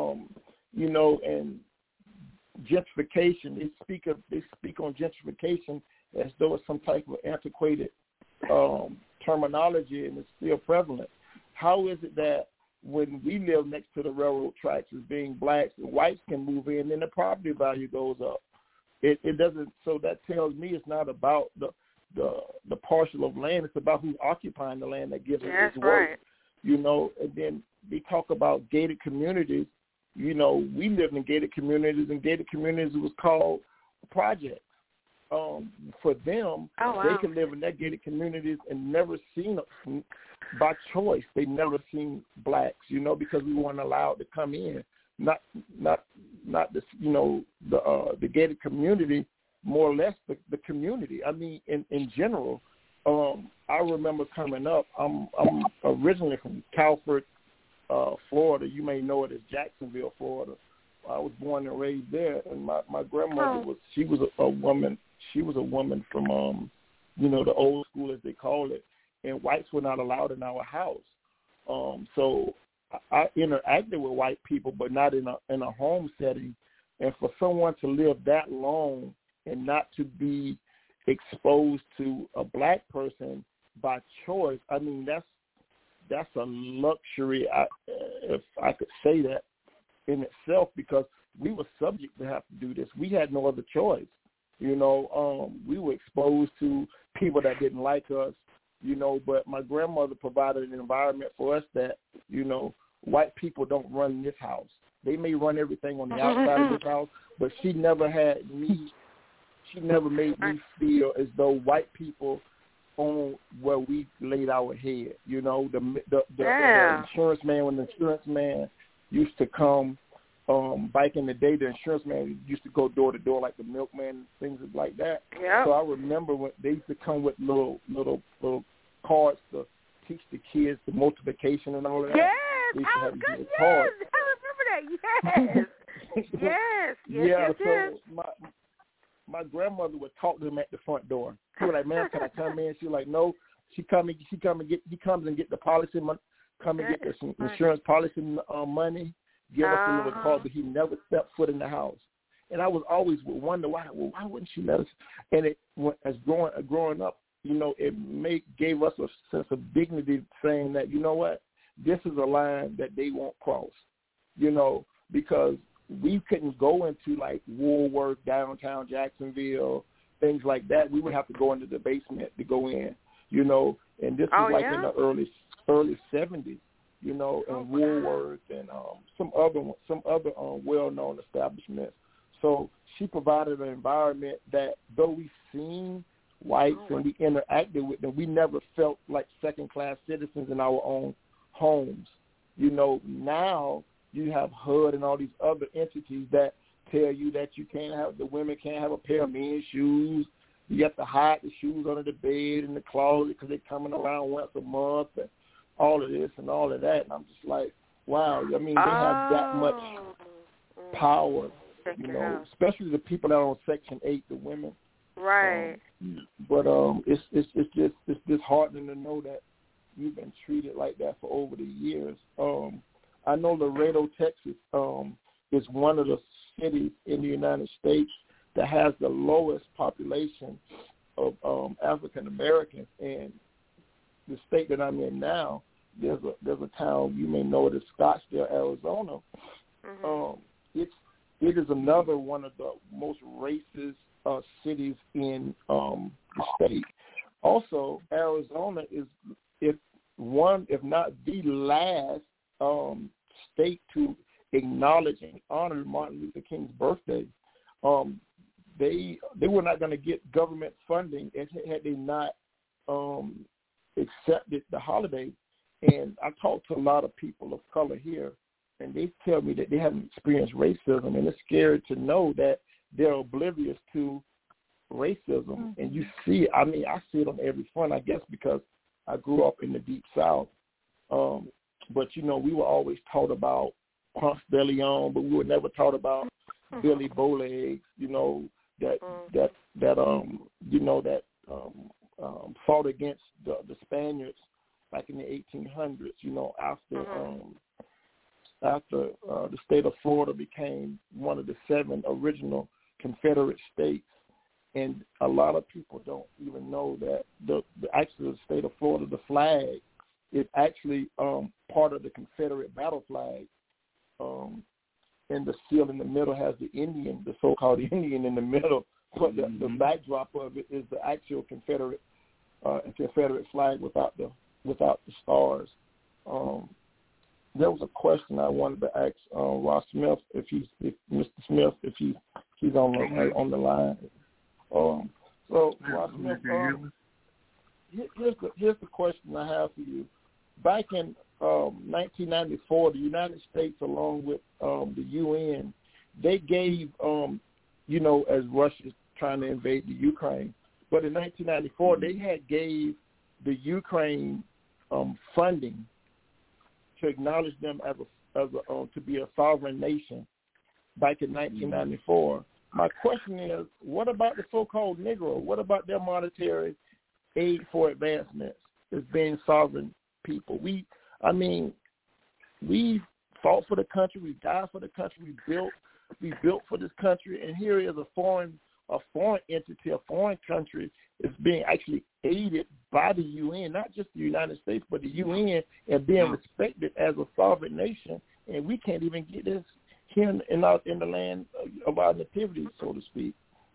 and gentrification, they speak on gentrification as though it's some type of antiquated terminology, and it's still prevalent. How is it that when we live next to the railroad tracks as being blacks, and whites can move in, and the property value goes up? It doesn't. So that tells me it's not about the parcel of land. It's about who's occupying the land that gives it its worth. Right. And then they talk about gated communities. We lived in gated communities, and gated communities was called projects. For them, they can live in that gated communities and never seen by choice. They never seen blacks, because we weren't allowed to come in. Not the the gated community, more or less the community. I mean, in general, I remember coming up. I'm originally from Calford, Florida. You may know it as Jacksonville, Florida. I was born and raised there, and my grandmother was a woman. She was a woman from the old school, as they call it, and whites were not allowed in our house. So I interacted with white people, but not in a home setting. And for someone to live that long and not to be exposed to a black person by choice, I mean, that's a luxury, if I could say that, in itself, because we were subject to have to do this. We had no other choice. We were exposed to people that didn't like us, but my grandmother provided an environment for us that, white people don't run this house. They may run everything on the outside of this house, but she never made me feel as though white people own where we laid our head. The insurance man, when the insurance man used to come, back in the day, the insurance man used to go door to door like the milkman, things like that. Yep. So I remember when they used to come with little cards to teach the kids the multiplication and all that. Yes, I remember that. Yes, yes. So my grandmother would talk to them at the front door. She was like, "Ma'am, can I come in?" She was like, "No." He comes and get the policy, come and get the insurance policy money. Give us a little call, but he never stepped foot in the house. And I was always wonder why wouldn't she let us? And as growing up, it gave us a sense of dignity, saying that, this is a line that they won't cross, because we couldn't go into like Woolworth, downtown Jacksonville, things like that. We would have to go into the basement to go in, and this was in the early 70s. And Woolworth and some other well-known establishments. So she provided an environment that, though we seen whites, and we interacted with them. We never felt like second-class citizens in our own homes. You know, now you have HUD and all these other entities that tell you that the women can't have a pair of men's shoes. You have to hide the shoes under the bed in the closet because they're coming around once a month and all of this and all of that. And I'm just like, wow. I mean, they have that much power, you know, especially the people that are on Section 8, the women. Right. But it's just disheartening to know that you've been treated like that for over the years. I know Laredo, Texas, is one of the cities in the United States that has the lowest population of African Americans, and the state that I'm in now, there's a town, you may know it, is Scottsdale, Arizona. It is another one of the most racist cities in the state. Also, Arizona is if not the last state to acknowledge and honor Martin Luther King's birthday. They were not going to get government funding had they not accepted the holiday. And I talked to a lot of people of color here, and they tell me that they haven't experienced racism, and it's scary to know that they're oblivious to racism. And you see, I mean, I see it on every front, I guess, because I grew up in the Deep South. But, you know, we were always taught about Ponce de Leon, but we were never taught about Billy Bowlegs, you know, that fought against the Spaniards back in the 1800s, you know, after the state of Florida became one of the 7 original Confederate states. And a lot of people don't even know that the state of Florida, the flag, is actually part of the Confederate battle flag. And the seal in the middle has the Indian, the so-called Indian in the middle. But the backdrop of it is the actual Confederate flag without the stars. There was a question I wanted to ask Ross Smith if Mr. Smith if he's on the line. So Ross Smith, here's the question I have for you. Back in 1994, the United States, along with the UN, they gave, you know, as Russia's trying to invade the Ukraine, but in 1994 they had gave the Ukraine funding to acknowledge them as to be a sovereign nation back in 1994. My question is, what about the so-called Negro? What about their monetary aid for advancements as being sovereign people? We fought for the country. We died for the country. We built for this country. And here is a foreign entity, a foreign country is being actually aided by the UN, not just the United States, but the UN, and being respected as a sovereign nation. And we can't even get this here in the land of our nativity, so to speak.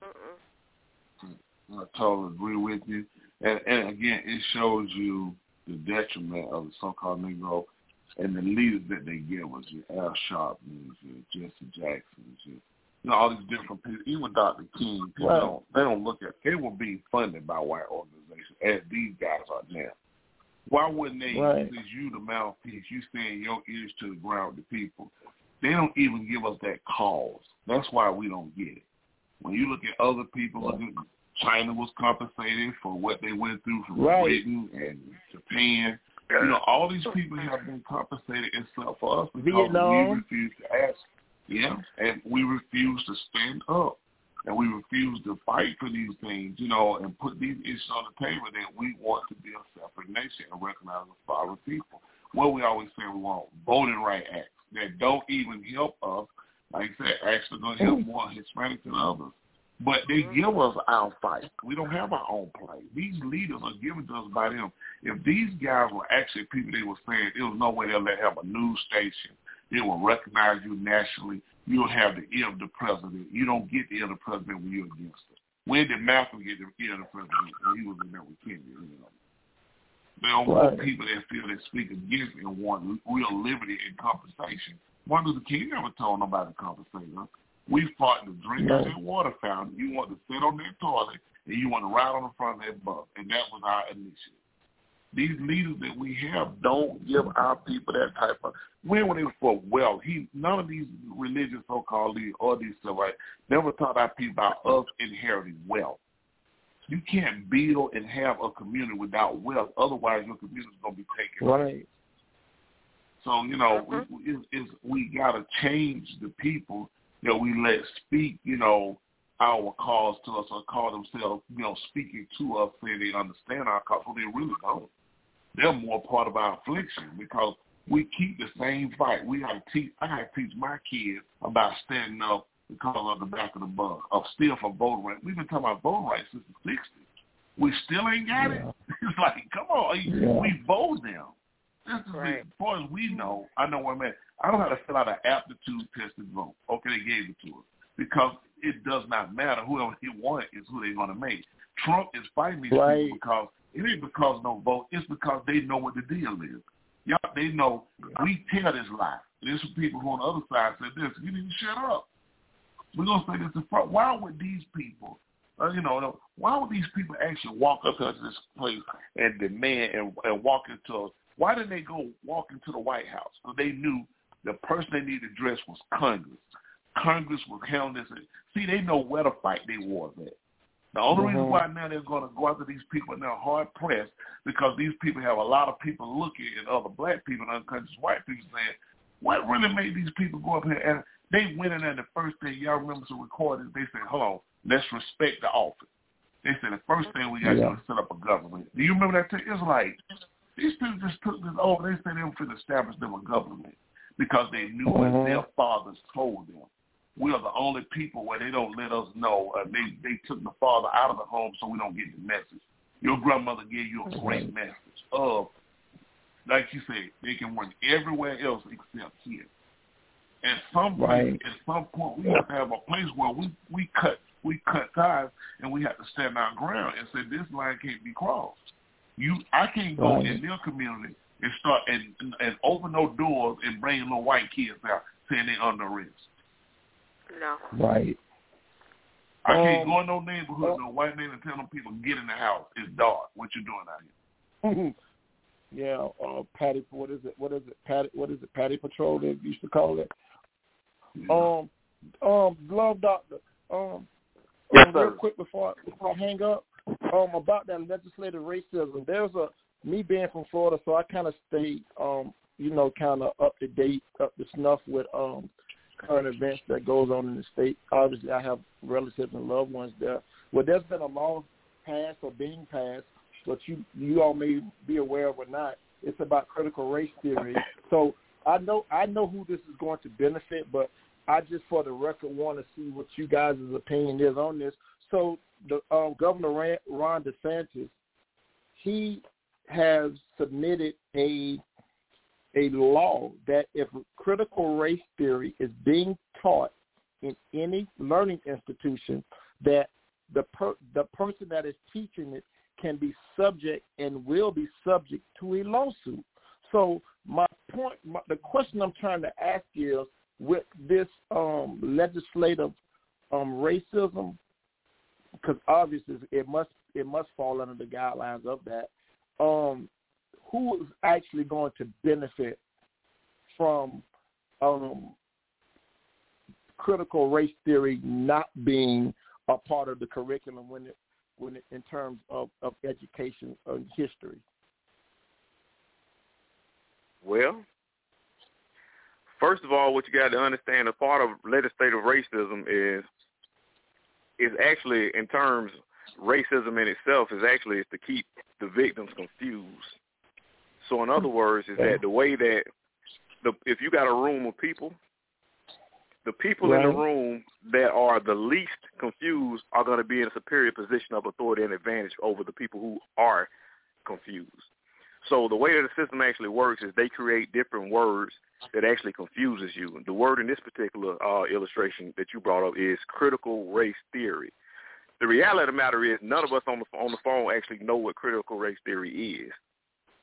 I totally agree with you. And again, it shows you the detriment of the so-called Negro and the leaders that they give us, your Al Sharptons, your Jesse Jacksons, you know, all these different people, even Dr. King, people don't look at, they were being funded by white organizations, as these guys are now. Why wouldn't they, since you the mouthpiece, you stand your ears to the ground with the people, they don't even give us that cause. That's why we don't get it. When you look at other people, China was compensated for what they went through from Britain and Japan. You know, all these people have been compensated except for us because we refuse to ask. Yeah, and we refuse to stand up. And we refuse to fight for these things, you know, and put these issues on the table that we want to be a separate nation and recognize the sovereign people. What we always say we want, voting right acts that don't even help us. Like I said, actually going to help more Hispanics than others. But they give us our fight. We don't have our own play. These leaders are given to us by them. If these guys were actually people, they were saying there was no way they'll have a news station. They will recognize you nationally. You'll have the ear of the president. You don't get the ear of the president when you're against it. When did Malcolm get the ear of the president? When he was in there with Kennedy, you know. They don't want people that feel they speak against and want real liberty and compensation. Martin Luther King never told nobody to compensate us. We fought to drink out that water fountain. You want to sit on that toilet and you want to ride on the front of that bus. And that was our initiative. These leaders that we have don't give our people that type of. When were they for wealth? None of these religious so-called leaders or these stuff, right, never taught our people about us inheriting wealth. You can't build and have a community without wealth. Otherwise, your community is going to be taken away. So, you know, we got to change the people that we let speak, you know, our cause to us or call themselves, you know, speaking to us, saying they understand our cause. Well, they really don't. They're more part of our affliction because we keep the same fight. I got to teach my kids about standing up because of the back of the bus, of still for voting rights. We've been talking about voting rights since the 60s. We still ain't got it. It's like, come on, we vote them. This is as far as we know. I know what I mean. I don't have to fill out an aptitude test and vote. Okay, they gave it to us because it does not matter. Whoever he wants is who they're going to make. Trump is fighting these people because it ain't because no vote. It's because they know what the deal is. Y'all, they know we tell this lie. There's some people who on the other side said this. You need to shut up. We're going to say this in front. Why would these people, why would these people actually walk up to this place and demand and walk into why didn't they go walk into the White House? Because they knew the person they needed to address was Congress. Congress was handling this. See, they know where to fight their wars at. The only reason why now they're going to go after these people now hard-pressed because these people have a lot of people looking at other black people and unconscious white people saying, what really made these people go up here? And they went in there the first thing, y'all remember some recordings, they said, hold on, let's respect the office. They said the first thing we got to do is set up a government. Do you remember that? It's like, these people just took this over. They said they were going to establish them a government because they knew what their fathers told them. We are the only people where they don't let us know. They took the father out of the home so we don't get the message. Your grandmother gave you a great message of, like you said, they can work everywhere else except here. At some point, we have to have a place where we cut ties and we have to stand our ground and say this line can't be crossed. I can't go in their community and start and open no doors and bring little white kids out saying they're under arrest. No. Right. I can't go in no neighborhood, no white neighborhood, and tell them people get in the house. It's dark. What you doing out here? Yeah, Patty. What is it? Patty Patrol they used to call it. Glove Doctor. Real quick before I hang up. About that legislative racism. There's me being from Florida, so I kind of stay, kind of up to date, up to snuff with current events that goes on in the state. Obviously, I have relatives and loved ones there. Well, there's been a law passed or being passed, but you all may be aware of or not. It's about critical race theory. So I know who this is going to benefit, but I just, for the record, want to see what you guys' opinion is on this. So the Governor Ron DeSantis, he has submitted a law that if critical race theory is being taught in any learning institution, that the person that is teaching it can be subject and will be subject to a lawsuit. So my point, the question I'm trying to ask is, with this legislative racism, because obviously it must fall under the guidelines of that. Who is actually going to benefit from critical race theory not being a part of the curriculum when it in terms of education and history? Well, first of all, what you got to understand, a part of legislative racism is actually, in terms, racism in itself is to keep the victims confused. So in other words, is that the way that if you got a room of people, the people in the room that are the least confused are going to be in a superior position of authority and advantage over the people who are confused. So the way that the system actually works is they create different words that actually confuses you. The word in this particular illustration that you brought up is critical race theory. The reality of the matter is none of us on the phone actually know what critical race theory is.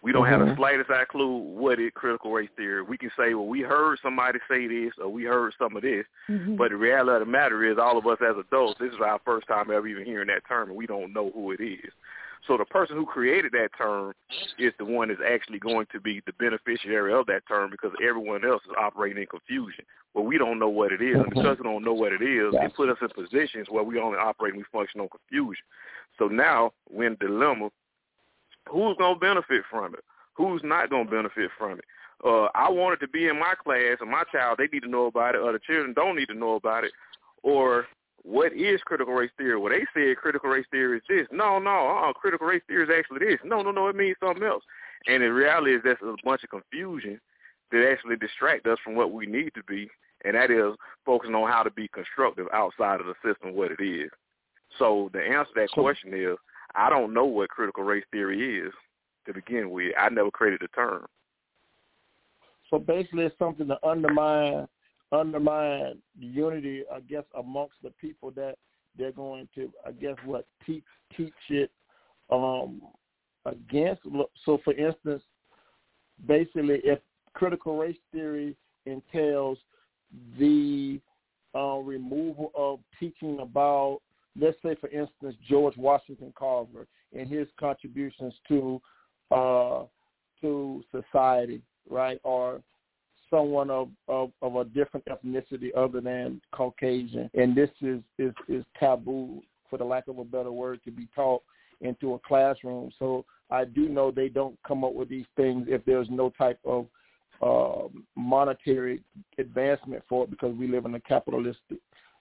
We don't have the slightest clue what is critical race theory. We can say, well, we heard somebody say this or we heard some of this, but the reality of the matter is all of us as adults, this is our first time ever even hearing that term, and we don't know who it is. So the person who created that term is the one that's actually going to be the beneficiary of that term because everyone else is operating in confusion. Well, we don't know what it is, and because we don't know what it is, it put us in positions where we only operate and we function on confusion. So now we're in a dilemma. Who's going to benefit from it? Who's not going to benefit from it? I want it to be in my class, and my child, they need to know about it, or the children don't need to know about it. Or what is critical race theory? Well, they said critical race theory is this. No, critical race theory is actually this. No, it means something else. And the reality is that's a bunch of confusion that actually distract us from what we need to be, and that is focusing on how to be constructive outside of the system, what it is. So the answer to that question is, I don't know what critical race theory is to begin with. I never created the term. So basically it's something to undermine the unity, I guess, amongst the people that they're going to, I guess, teach it against. So, for instance, basically if critical race theory entails the removal of teaching about, let's say, for instance, George Washington Carver and his contributions to society, right, or someone of a different ethnicity other than Caucasian, and this is taboo, for the lack of a better word, to be taught into a classroom. So I do know they don't come up with these things if there's no type of monetary advancement for it, because we live in a capitalistic,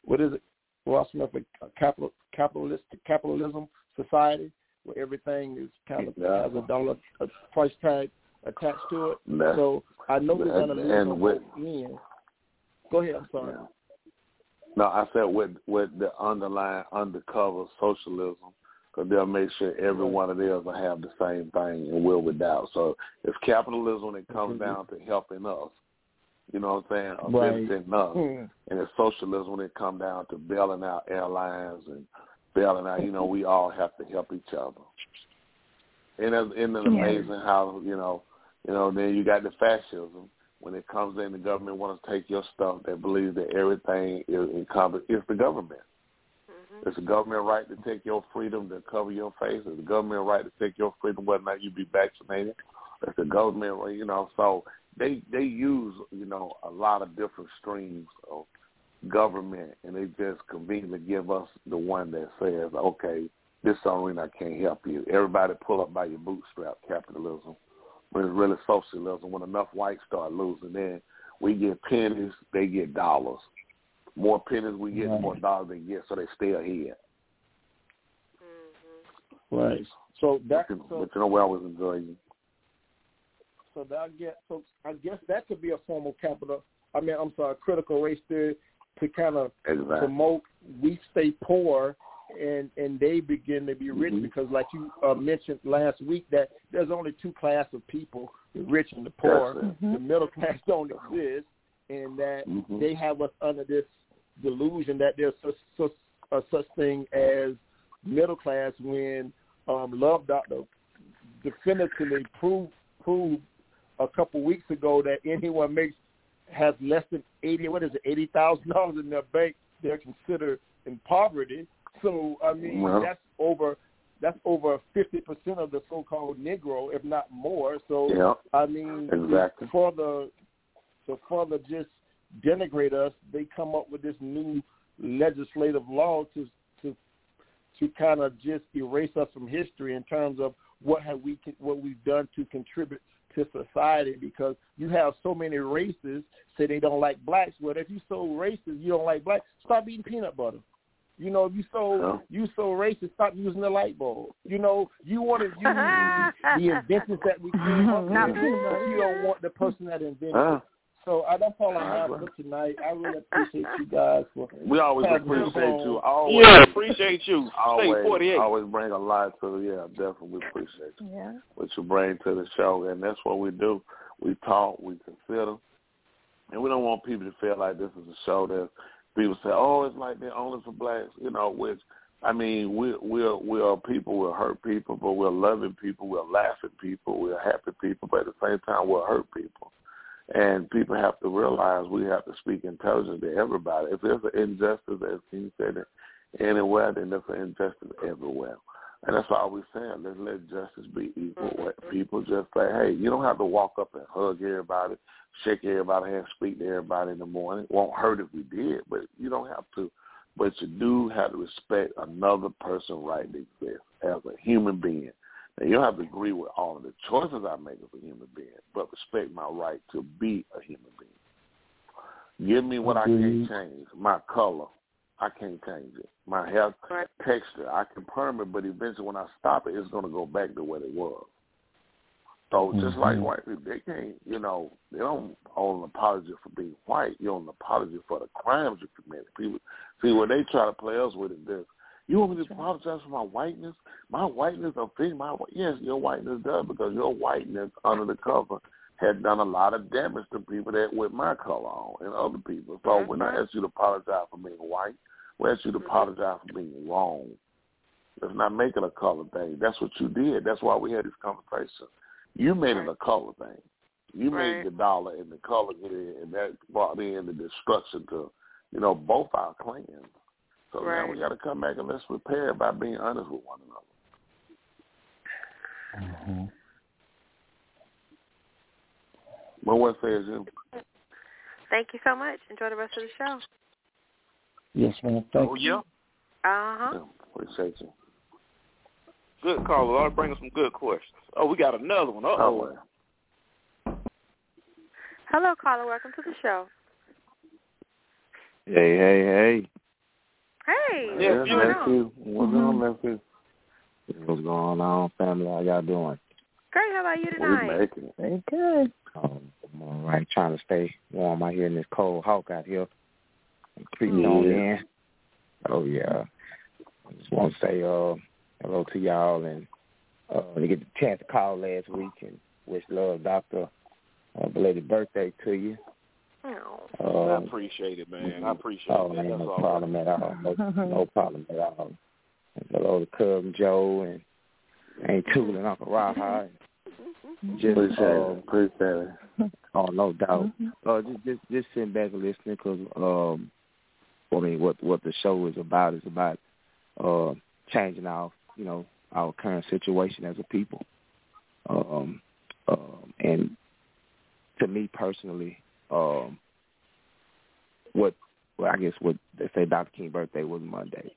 capitalism society where everything is kind of has a dollar a price tag attached to it. So I know they're going to move in. Go ahead, I'm sorry. No, I said with the underlying undercover socialism, because they'll make sure every one of theirs will have the same thing and will without. So it's capitalism when it comes down to helping us. You know what I'm saying? Or benefiting us. And it's socialism when it comes down to bailing out airlines and bailing out, we all have to help each other. And isn't it amazing how, then you got the fascism. When it comes in, the government wants to take your stuff. They believe that everything is encompassed. It's the government. It's the government right to take your freedom to cover your face. It's the government right to take your freedom whether or not you be vaccinated. It's the government, so they use, a lot of different streams of government, and they just conveniently give us the one that says, okay, this is something I can't help you. Everybody pull up by your bootstrap, capitalism. When it's really socialism, when enough whites start losing, then we get pennies, they get dollars. More pennies we get, the more dollars they get, so they stay ahead. Right. So that. But we always enjoy you. So I guess that could be a form of critical race theory to kind of promote we stay poor and they begin to be rich, because like you mentioned last week that there's only two classes of people, the rich and the poor. The middle class don't exist, and that they have us under this delusion that there's such thing as middle class when Love Doctor definitively proved a couple weeks ago that anyone has less than $80,000 in their bank, they're considered in poverty. So I mean, that's over 50% of the so-called Negro, if not more. So I mean, to further just denigrate us, they come up with this new legislative law to kind of just erase us from history in terms of what we've done to contribute to society, because you have so many races say they don't like blacks. Well, if you're so racist, you don't like blacks, stop eating peanut butter. If you so racist, stop using the light bulb. You want to use the inventions that we came up with. You don't want the person that invented it. So that's all I have for tonight. I really appreciate you guys we always appreciate you. Appreciate you. Always bring a lot to definitely we appreciate you. Yeah. What you bring to the show, and that's what we do. We talk, we consider, and we don't want people to feel like this is a show that people say, oh, it's like they're only for blacks, which I mean, we're people, we're hurt people, but we're loving people, we're laughing people, we're happy people, but at the same time, we're hurt people. And people have to realize we have to speak intelligence to everybody. If there's an injustice, as he said, anywhere, then there's an injustice everywhere. And that's why we're saying, let's let justice be equal. People just say, hey, you don't have to walk up and hug everybody, shake everybody's hand, speak to everybody in the morning. It won't hurt if we did, but you don't have to. But you do have to respect another person's right to exist as a human being. Now, you don't have to agree with all of the choices I make as a human being, but respect my right to be a human being. Give me what I can't change, my color. I can't change it. My hair texture, I can perm it, but eventually when I stop it, it's going to go back to what it was. So just like white people, they can't, they don't owe an apology for being white. You owe an apology for the crimes you committed. People, see, when they try to play us with it, this, you want me to apologize for my whiteness? My whiteness offends my whiteness. Yes, your whiteness does, because your whiteness under the cover had done a lot of damage to people that with my color on and other people. So when I ask you to apologize for being white, we ask you to apologize for being wrong. Let's not make it a color thing. That's what you did. That's why we had this conversation. You made it a color thing. You made the dollar and the color here, and that brought in the destruction to, both our clans. So now we got to come back and let's repair it by being honest with one another. Well, what says you? Thank you so much. Enjoy the rest of the show. Yes, ma'am. Thank you. Yeah, appreciate you. Good call. I'll bring us some good questions. Oh, we got another one. Uh-oh. Hello, caller. Welcome to the show. Hey. Hey. Yes, nephew. What's on, nephew? What's going on, family? How y'all doing? Great. How about you tonight? We're making it. Very good. I'm all right. Trying to stay warm out here in this cold hawk out here. I'm creeping on in. Oh, yeah. I just want to say hello to y'all, and to get the chance to call last week and wish Love Doctor a belated birthday to you. I appreciate it, man. I appreciate it. Oh, man, no problem at all. No problem at all. And hello to Cousin Joe and Aunt Tula and Uncle Raha. Just appreciate it. Oh, no doubt. Just sitting back and listening, because what the show is about changing our current situation as a people. And to me personally, what they say Dr. King's birthday was Monday.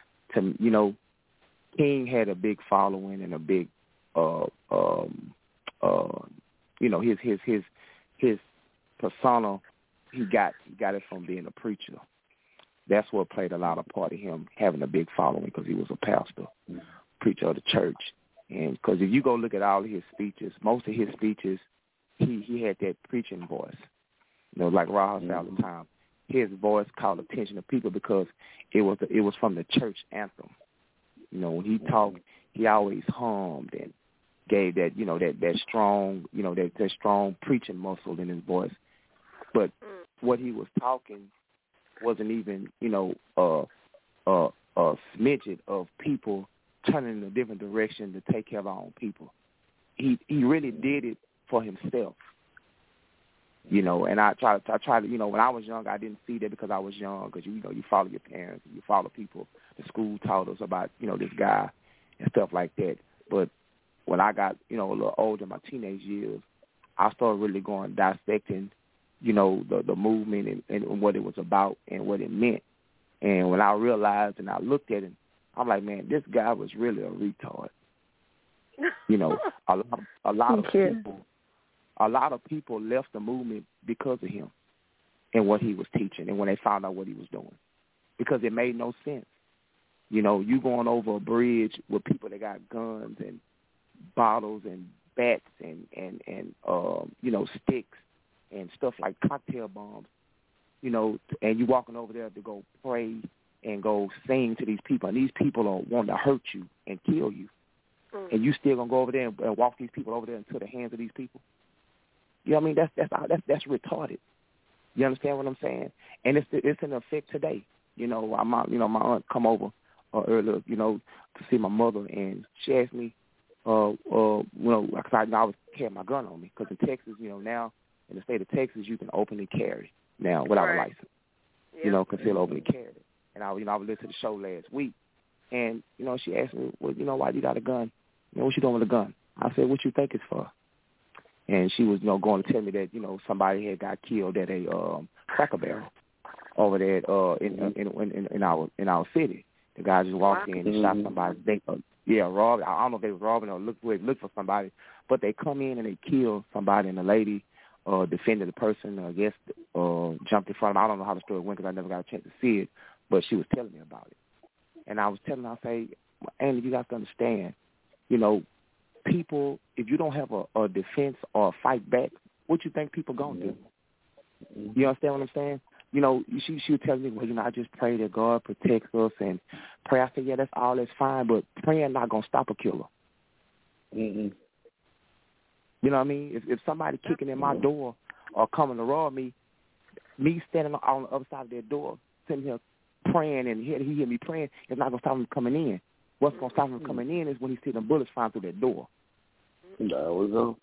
King had a big following and a big his persona, he got it from being a preacher. That's what played a lot of part in him having a big following, because he was a pastor, preacher of the church. And because if you go look at all of his speeches, most of his speeches, he had that preaching voice. Like Raha said all the time, his voice called attention to people because it was from the church anthem. When he talked, he always hummed and gave that that strong that strong preaching muscle in his voice. But what he was talking wasn't even a smidget of people turning in a different direction to take care of our own people. He really did it for himself. And I try to when I was young, I didn't see that because I was young, because you follow your parents, you follow people. The school taught us about this guy and stuff like that. But when I got a little older in my teenage years, I started really dissecting the movement and what it was about and what it meant. And when I realized and I looked at him, I'm like, man, this guy was really a retard. A lot of people left the movement because of him and what he was teaching, and when they found out what he was doing, because it made no sense. You going over a bridge with people that got guns and bottles and bats and sticks and stuff like cocktail bombs, and you walking over there to go pray and go sing to these people, and these people are wanting to hurt you and kill you, and you still gonna go over there and walk these people over there into the hands of these people. You know what I mean? That's retarded. You understand what I'm saying? And it's in effect today. My aunt come over earlier, to see my mother, and she asked me, because I always carry my gun on me, because in Texas, now in the state of Texas, you can openly carry now without a license, conceal openly carry. And I was listening to the show last week, and, she asked me, well, why you got a gun? What you doing with a gun? I said, what you think it's for? And she was, going to tell me that, somebody had got killed at a Cracker Barrel over there in our city. The guy just walked in and shot somebody. Robbed. I don't know if they was robbing or looked for somebody, but they come in and they kill somebody, and the lady defended the person. I guess jumped in front of them. I don't know how the story went because I never got a chance to see it, but she was telling me about it. And I was telling her, I say, Andy, you got to understand, people, if you don't have a defense or a fight back, what you think people going to do? You understand what I'm saying? She would tell me, well, I just pray that God protects us and pray. I said, yeah, that's fine, but praying not going to stop a killer. Mm-hmm. You know what I mean? If somebody kicking in my door or coming to rob me standing on the other side of their door, sitting here praying, and he hear me praying, it's not going to stop him from coming in. What's going to stop him from coming in is when he see the bullets flying through that door. There we go.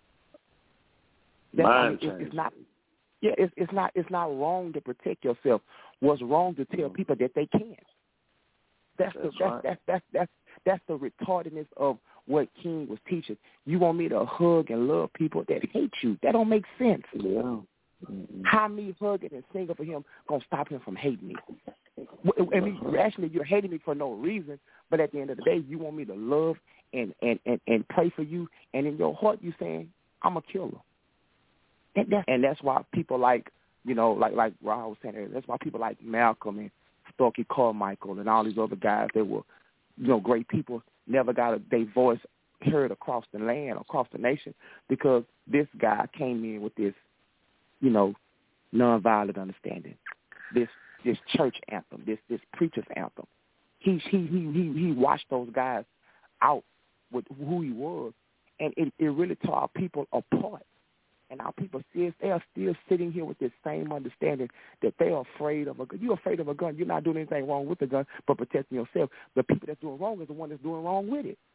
It's not. Yeah, it's not wrong to protect yourself. What's wrong to tell people that they can't? That's the retardedness of what King was teaching. You want me to hug and love people that hate you? That don't make sense. Yeah. Mm-hmm. How me hugging and singing for him gonna stop him from hating me? I mean, actually, you're hating me for no reason. But at the end of the day, you want me to love and pray for you, and in your heart, you saying I'm a killer. And that's why people like Rob was saying earlier, that's why people like Malcolm and Stokely Carmichael and all these other guys that were, great people, never got their voice heard across the land, across the nation, because this guy came in with this, nonviolent understanding, this church anthem, this preacher's anthem. He watched those guys out with who he was, and it really tore our people apart. And our people they are still sitting here with this same understanding that they are afraid of a gun. You're afraid of a gun. You're not doing anything wrong with the gun, but protecting yourself. The people that's doing wrong is the one that's doing wrong with it.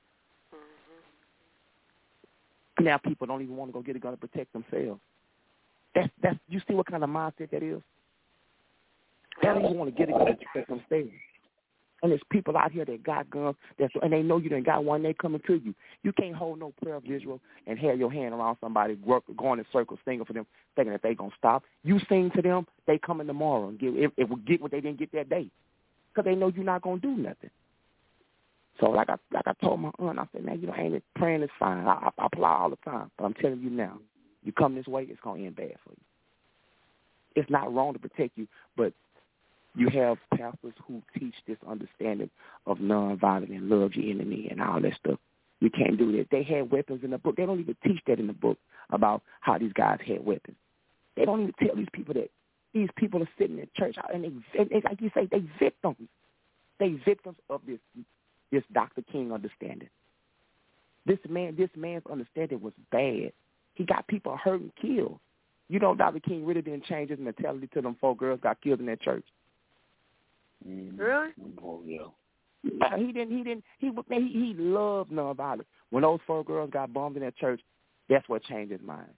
Mm-hmm. Now people don't even want to go get a gun to protect themselves. That's you see what kind of mindset that is? They don't even want to get a gun to protect themselves. And there's people out here that got guns, and they know you done got one, they coming to you. You can't hold no prayer visual and have your hand around somebody, going in circles, singing for them, thinking that they going to stop. You sing to them, they coming tomorrow and get what they didn't get that day, because they know you're not going to do nothing. So like I told my aunt, I said, man, ain't praying is fine. I apply all the time, but I'm telling you now, you come this way, it's going to end bad for you. It's not wrong to protect you, but you have pastors who teach this understanding of nonviolent and love your enemy and all that stuff. You can't do that. They had weapons in the book. They don't even teach that in the book about how these guys had weapons. They don't even tell these people that these people are sitting in church and they like you say, they victims. They victims of this Dr. King understanding. This man's understanding was bad. He got people hurt and killed. Dr. King really didn't change his mentality till them 4 girls got killed in that church. Really? Oh, yeah. No, he didn't. He loved nonviolence. When those 4 girls got bombed in that church, that's what changed his mind.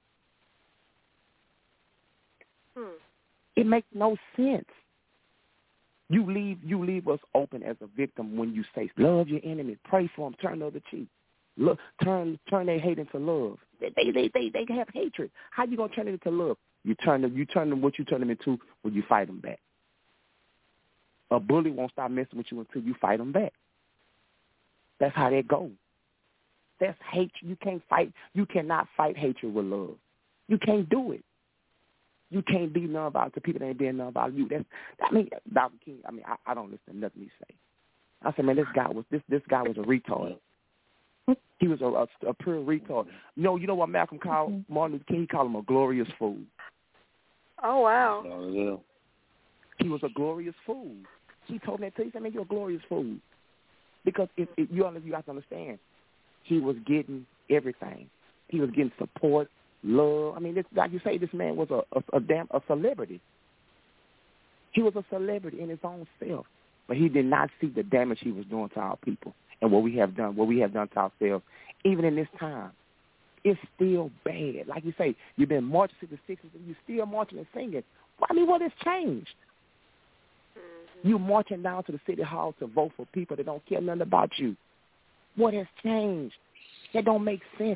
It makes no sense. You leave us open as a victim when you say, love your enemy, pray for them, turn the other cheek. Look, turn their hate into love. They have hatred. How you gonna turn it into love? You turn them what you turn them into when you fight them back. A bully won't stop messing with you until you fight them back. That's how that goes. That's hate. You cannot fight hatred with love. You can't do it. You can't be nonviolent to people that ain't being nonviolent. Dr. King, I don't listen to nothing he say. I said, man, this guy was a retard. He was a pure retard. You know what Malcolm called Martin Luther King? He called him a glorious fool. Oh, wow. Oh, yeah. He was a glorious fool. He told me that too. He said, man, you're a glorious fool. Because if you have to understand, he was getting everything. He was getting support, love. Like you say, this man was a celebrity. He was a celebrity in his own self. But he did not see the damage he was doing to our people and what we have done to ourselves, even in this time. It's still bad. Like you say, you've been marching since the 60s, and you're still marching and singing. I mean, what has changed? Mm-hmm. You marching down to the city hall to vote for people that don't care nothing about you. What has changed? That don't make sense.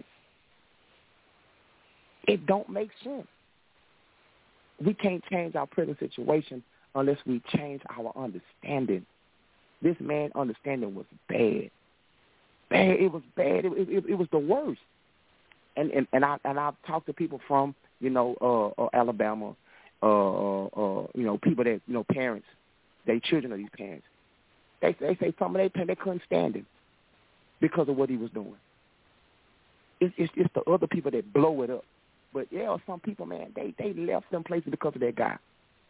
It don't make sense. We can't change our present situation unless we change our understanding. This man's understanding was bad. Bad. It was bad. It was the worst. And I've talked to people from, Alabama, people that, parents, they children of these parents. They say some of their parents, they couldn't stand him because of what he was doing. It's the other people that blow it up. But, some people, man, they left them places because of that guy.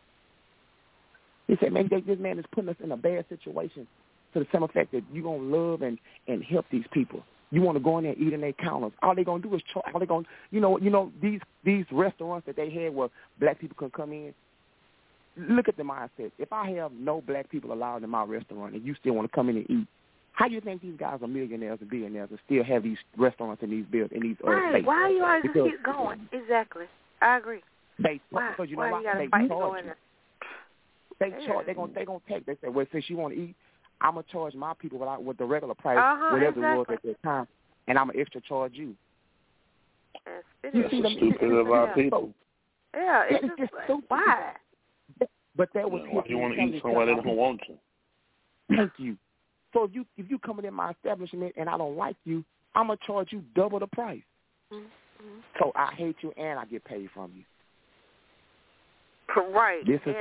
He said, man, this man is putting us in a bad situation to the simple fact that you're going to love and help these people. You want to go in there and eat in their counters. All they're going to do is charge. All they're going to, these restaurants that they had where black people could come in, look at the mindset. If I have no black people allowed in my restaurant and you still want to come in and eat, how do you think these guys are millionaires and billionaires and still have these restaurants in these states? Right. Why are you always keep going? Exactly. I agree. Why? Because you gotta fight to go in there? They charge. They're gonna take. They say, well, since you want to eat, I'm gonna charge my people with the regular price, whatever it was at that time, and I'm gonna extra charge you. You see them stupid of our people. Yeah, it's just stupid. Why? But that was why you want to eat somewhere they don't want to. Thank you. So if you come in my establishment and I don't like you, I'm gonna charge you double the price. Mm-hmm. So I hate you and I get paid from you. Right. This is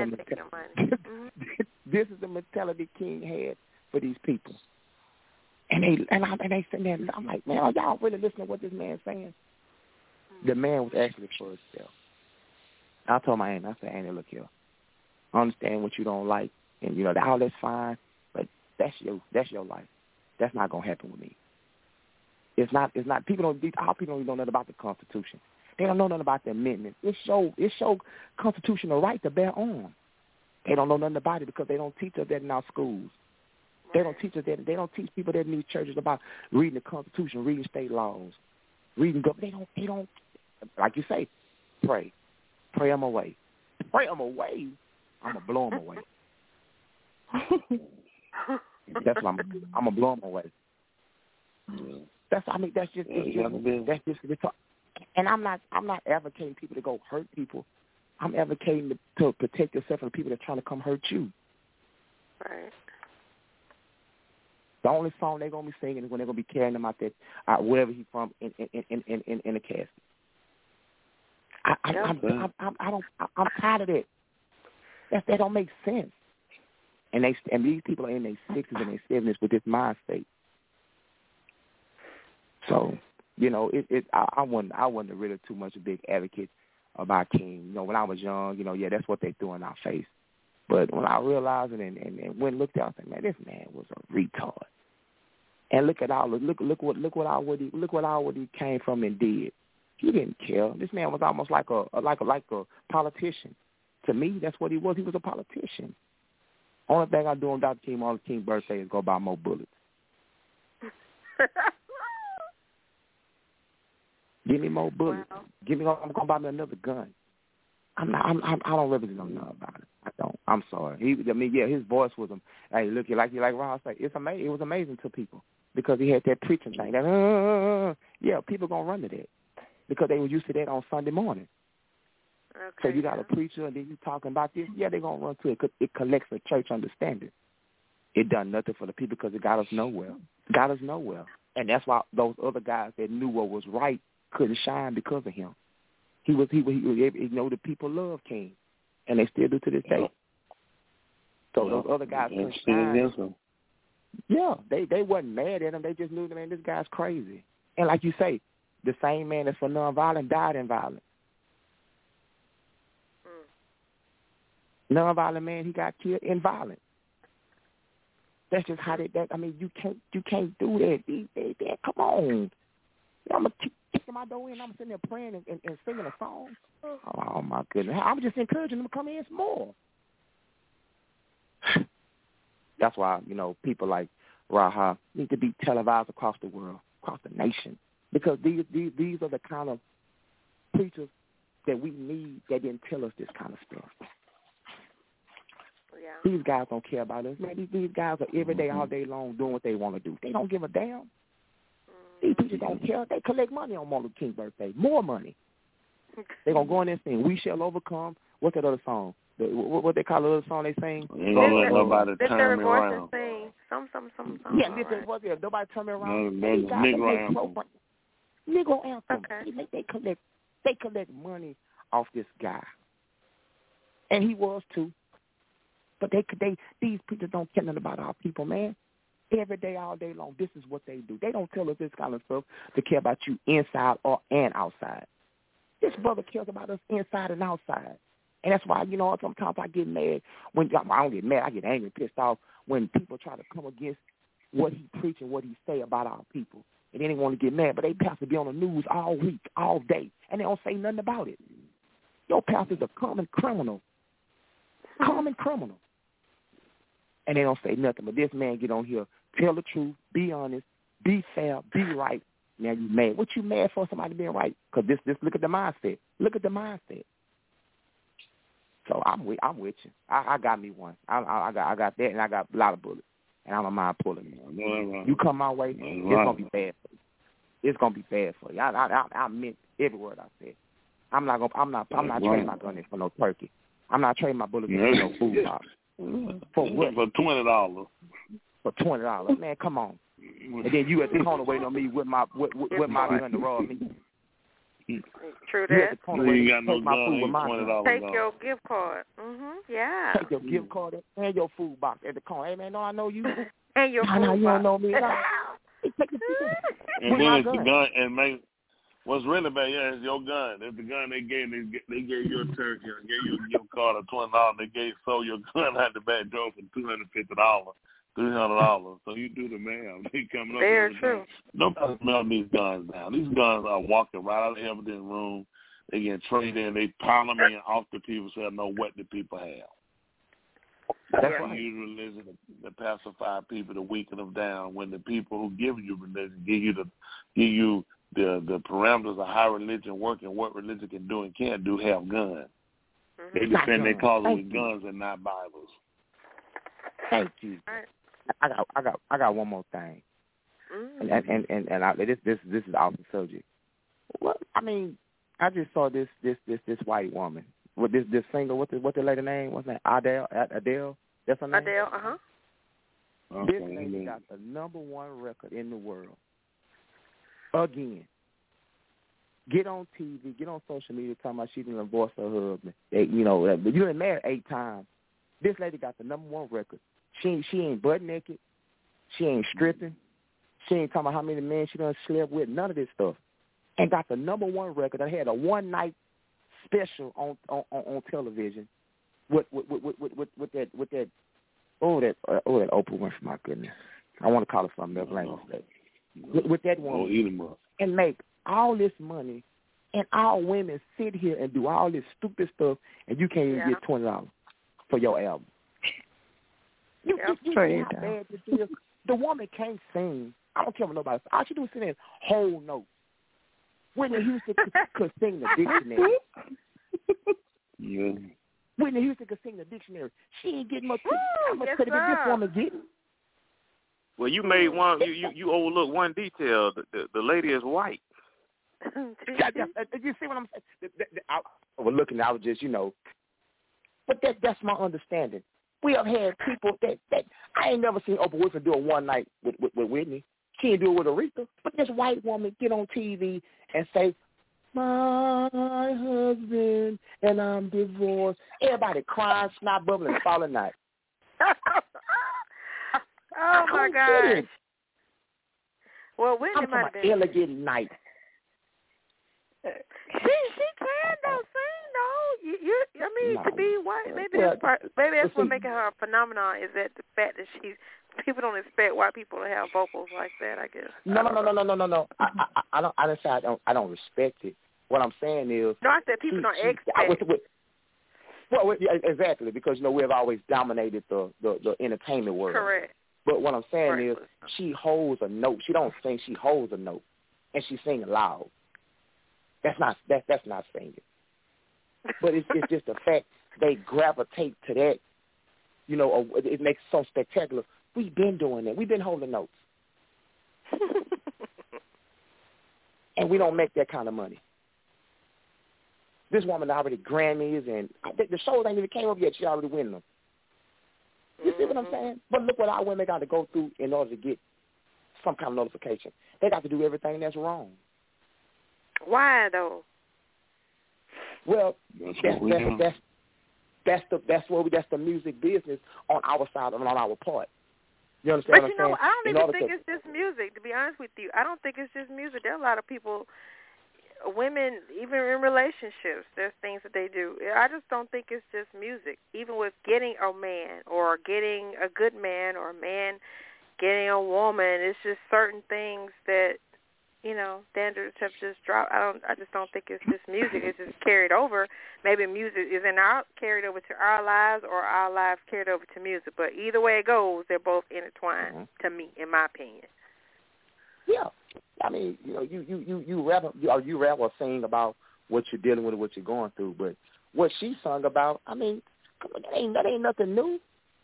the mentality King had for these people. And they sitting there, I'm like, man, are y'all really listening to what this man's saying? Mm-hmm. The man was actually for himself. I told my aunt, I said, Annie, look here. I understand what you don't like, and all that's fine, but that's your life. That's not gonna happen with me. It's not. Our people don't even know nothing about the Constitution. They don't know nothing about the amendments. It's show constitutional right to bear arms. They don't know nothing about it because they don't teach us that in our schools. Right. They don't teach us that. They don't teach people that in these churches about reading the Constitution, reading state laws, reading government. They don't. Like you say, pray them away. Pray them away. I'm gonna blow them away. That's what I'm gonna blow them away. That's just and I'm not advocating people to go hurt people. I'm advocating to protect yourself from people that are trying to come hurt you. Right. The only song they're gonna be singing is when they're gonna be carrying them out there, wherever he's from, in the casket. I'm tired of that. That don't make sense. And these people are in their 60s and their 70s with this mind state. So, I wasn't really too much a big advocate about King. When I was young, that's what they threw in our face. But when I realized it and went and looked out, I said, man, this man was a retard. And look what he came from and did. He didn't care. This man was almost like a politician. To me, that's what he was. He was a politician. Only thing I do on Dr. King Martin King's birthday is go buy more bullets. Give me more bullets. Wow. I'm gonna buy me another gun. I don't really know nothing about it. I don't. I'm sorry. His voice was hey, look, like Ron said, it was amazing to people because he had that preaching thing. People gonna run to that because they were used to that on Sunday morning. Okay. So you got a preacher and then you talking about this. Yeah, they're going to run to it because it collects a church understanding. It done nothing for the people because it got us nowhere. And that's why those other guys that knew what was right couldn't shine because of him. The people love King, and they still do to this day. So those other guys couldn't shine. Yeah, they wasn't mad at him. They just knew, man, this guy's crazy. And like you say, the same man that's for nonviolent died in violence. Nonviolent man, he got killed in violence. That's just how you can't do that. Come on. I'm gonna kick my door in. I'm sitting there praying and singing a song. Oh my goodness! I'm just encouraging them to come in some more. That's why, you know, people like Raha need to be televised across the world, across the nation, because these are the kind of preachers that we need that didn't tell us this kind of stuff. Yeah. These guys don't care about us. Man, these guys are every day, all day long doing what they want to do. They don't give a damn. These preachers don't care. They collect money on Martin Luther King's birthday, more money. They're going to go in there and sing, "We Shall Overcome." What's that other song? What they call the other song they sing? Don't let nobody turn me around. Some. Yeah, listen, what's it? Nobody turn me around. Negro anthem. Negro anthem. Okay. They collect money off this guy, and he was too. But these people don't care nothing about our people, man. Every day, all day long, this is what they do. They don't tell us this kind of stuff to care about you inside and outside. This brother cares about us inside and outside. And that's why, you know, sometimes I get mad. I don't get mad, I get angry, pissed off when people try to come against what he preach and what he say about our people. And they didn't want to get mad, but they pastor be on the news all week, all day, and they don't say nothing about it. Your pastor's a common criminal. Common criminal. And they don't say nothing. But this man get on here, tell the truth, be honest, be fair, be right. Now you mad. What you mad for somebody being right? Because this look at the mindset. Look at the mindset. So I'm with you. I got me one. I got that, and I got a lot of bullets, and I don't mind pulling it. You come my way, it's gonna be bad for you. It's gonna be bad for you. I meant every word I said. I'm not trading my gun in for no turkey. I'm not trading my bullets in for no food box. For what? For $20. For $20, man, come on. And then you at the corner waiting on me with my gun to rob me. True that. You got no gun, $20. Take your gift card. Yeah. Take your gift card and your food box at the corner. Hey man, don't I know you? And your food box. You don't know me. And then it's the gun and what's really bad, it's your gun. It's the gun they gave you a turkey or gave you a gift card of $20. They sold your gun out the back door for $250, $300. So you do the math. They coming up. Very true. Nobody's melting these guns down. These guns are walking right out of the evidence room. They get traded in. They pile them in off the people so they know what the people have. That's right. Use religion to pacify people, to weaken them down. When the people who give you religion give you the parameters of how religion works and what religion can do and can't do, have guns. They defend their cause with guns and not Bibles. Thank you. I got one more thing, and this is off the subject. Well, I mean, I just saw this white woman with this singer. What's the lady name? What's that? Adele. That's her name. Adele. This lady got the #1 record in the world. Again, get on TV, get on social media, talking about she didn't divorce her husband. But you been married 8 times. This lady got the #1 record. She ain't butt naked. She ain't stripping. She ain't talking about how many men she done slept with. None of this stuff. And got the #1 record. I had a one-night special on television with that Oprah Winfrey. My goodness, I want to call her something else. With that woman, and make all this money, and our women sit here and do all this stupid stuff, and you can't even get $20 for your album. You how bad this is. The woman can't sing. I don't care what nobody says. All she do is sing that whole note. Whitney Houston could sing the dictionary. Yeah. Whitney Houston could sing the dictionary. She ain't getting much. How much could this woman getting? Well, you made one. You overlooked one detail. The lady is white. You see what I'm saying? I was looking. I was just, but that's my understanding. We have had people that I ain't never seen Oprah Winfrey do a one night with Whitney. She didn't do it with Aretha. But this white woman get on TV and say, "My husband and I'm divorced." Everybody crying, snot bubbling, falling out. Oh my gosh! Well, Whitney might have been elegant night. She can though sing though. I mean, to be white, maybe that's what making her a phenomenon is that the fact that people don't expect white people to have vocals like that. I guess. No. I didn't say I don't respect it. What I'm saying is, no, I said people don't expect. Well, yeah, exactly, because, we've always dominated the entertainment world. Correct. But what I'm saying is she holds a note. She don't sing. She holds a note, and she's singing loud. That's not singing. But it's just the fact they gravitate to that. It makes it so spectacular. We've been doing that. We've been holding notes. And we don't make that kind of money. This woman already Grammys, and the shows ain't even came up yet. She already win them. You see what I'm saying? But look what our women got to go through in order to get some kind of notification. They got to do everything that's wrong. Why though? Well, that's the music business on our side and on our part. You understand what I'm saying? I don't even think it's just music, to be honest with you. I don't think it's just music. There are a lot of people, women, even in relationships, there's things that they do. I just don't think it's just music. Even with getting a man or getting a good man or a man getting a woman, it's just certain things that, standards have just dropped. I just don't think it's just music. It's just carried over. Maybe music is carried over to our lives, or our lives carried over to music. But either way it goes, they're both intertwined to me, in my opinion. Yeah, I mean, you rap or sing about what you're dealing with, or what you're going through. But what she sung about, I mean, that ain't nothing new.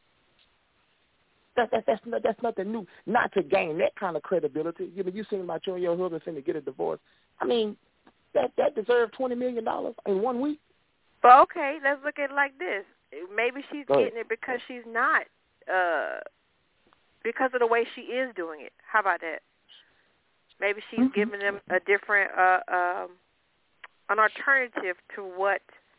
That's nothing new. Not to gain that kind of credibility. You sing about you and your husband finna get a divorce. I mean, that deserved $20 million in 1 week. But okay, let's look at it like this. Maybe she's getting it because she's not, because of the way she is doing it. How about that? Maybe she's giving them a different, an alternative to what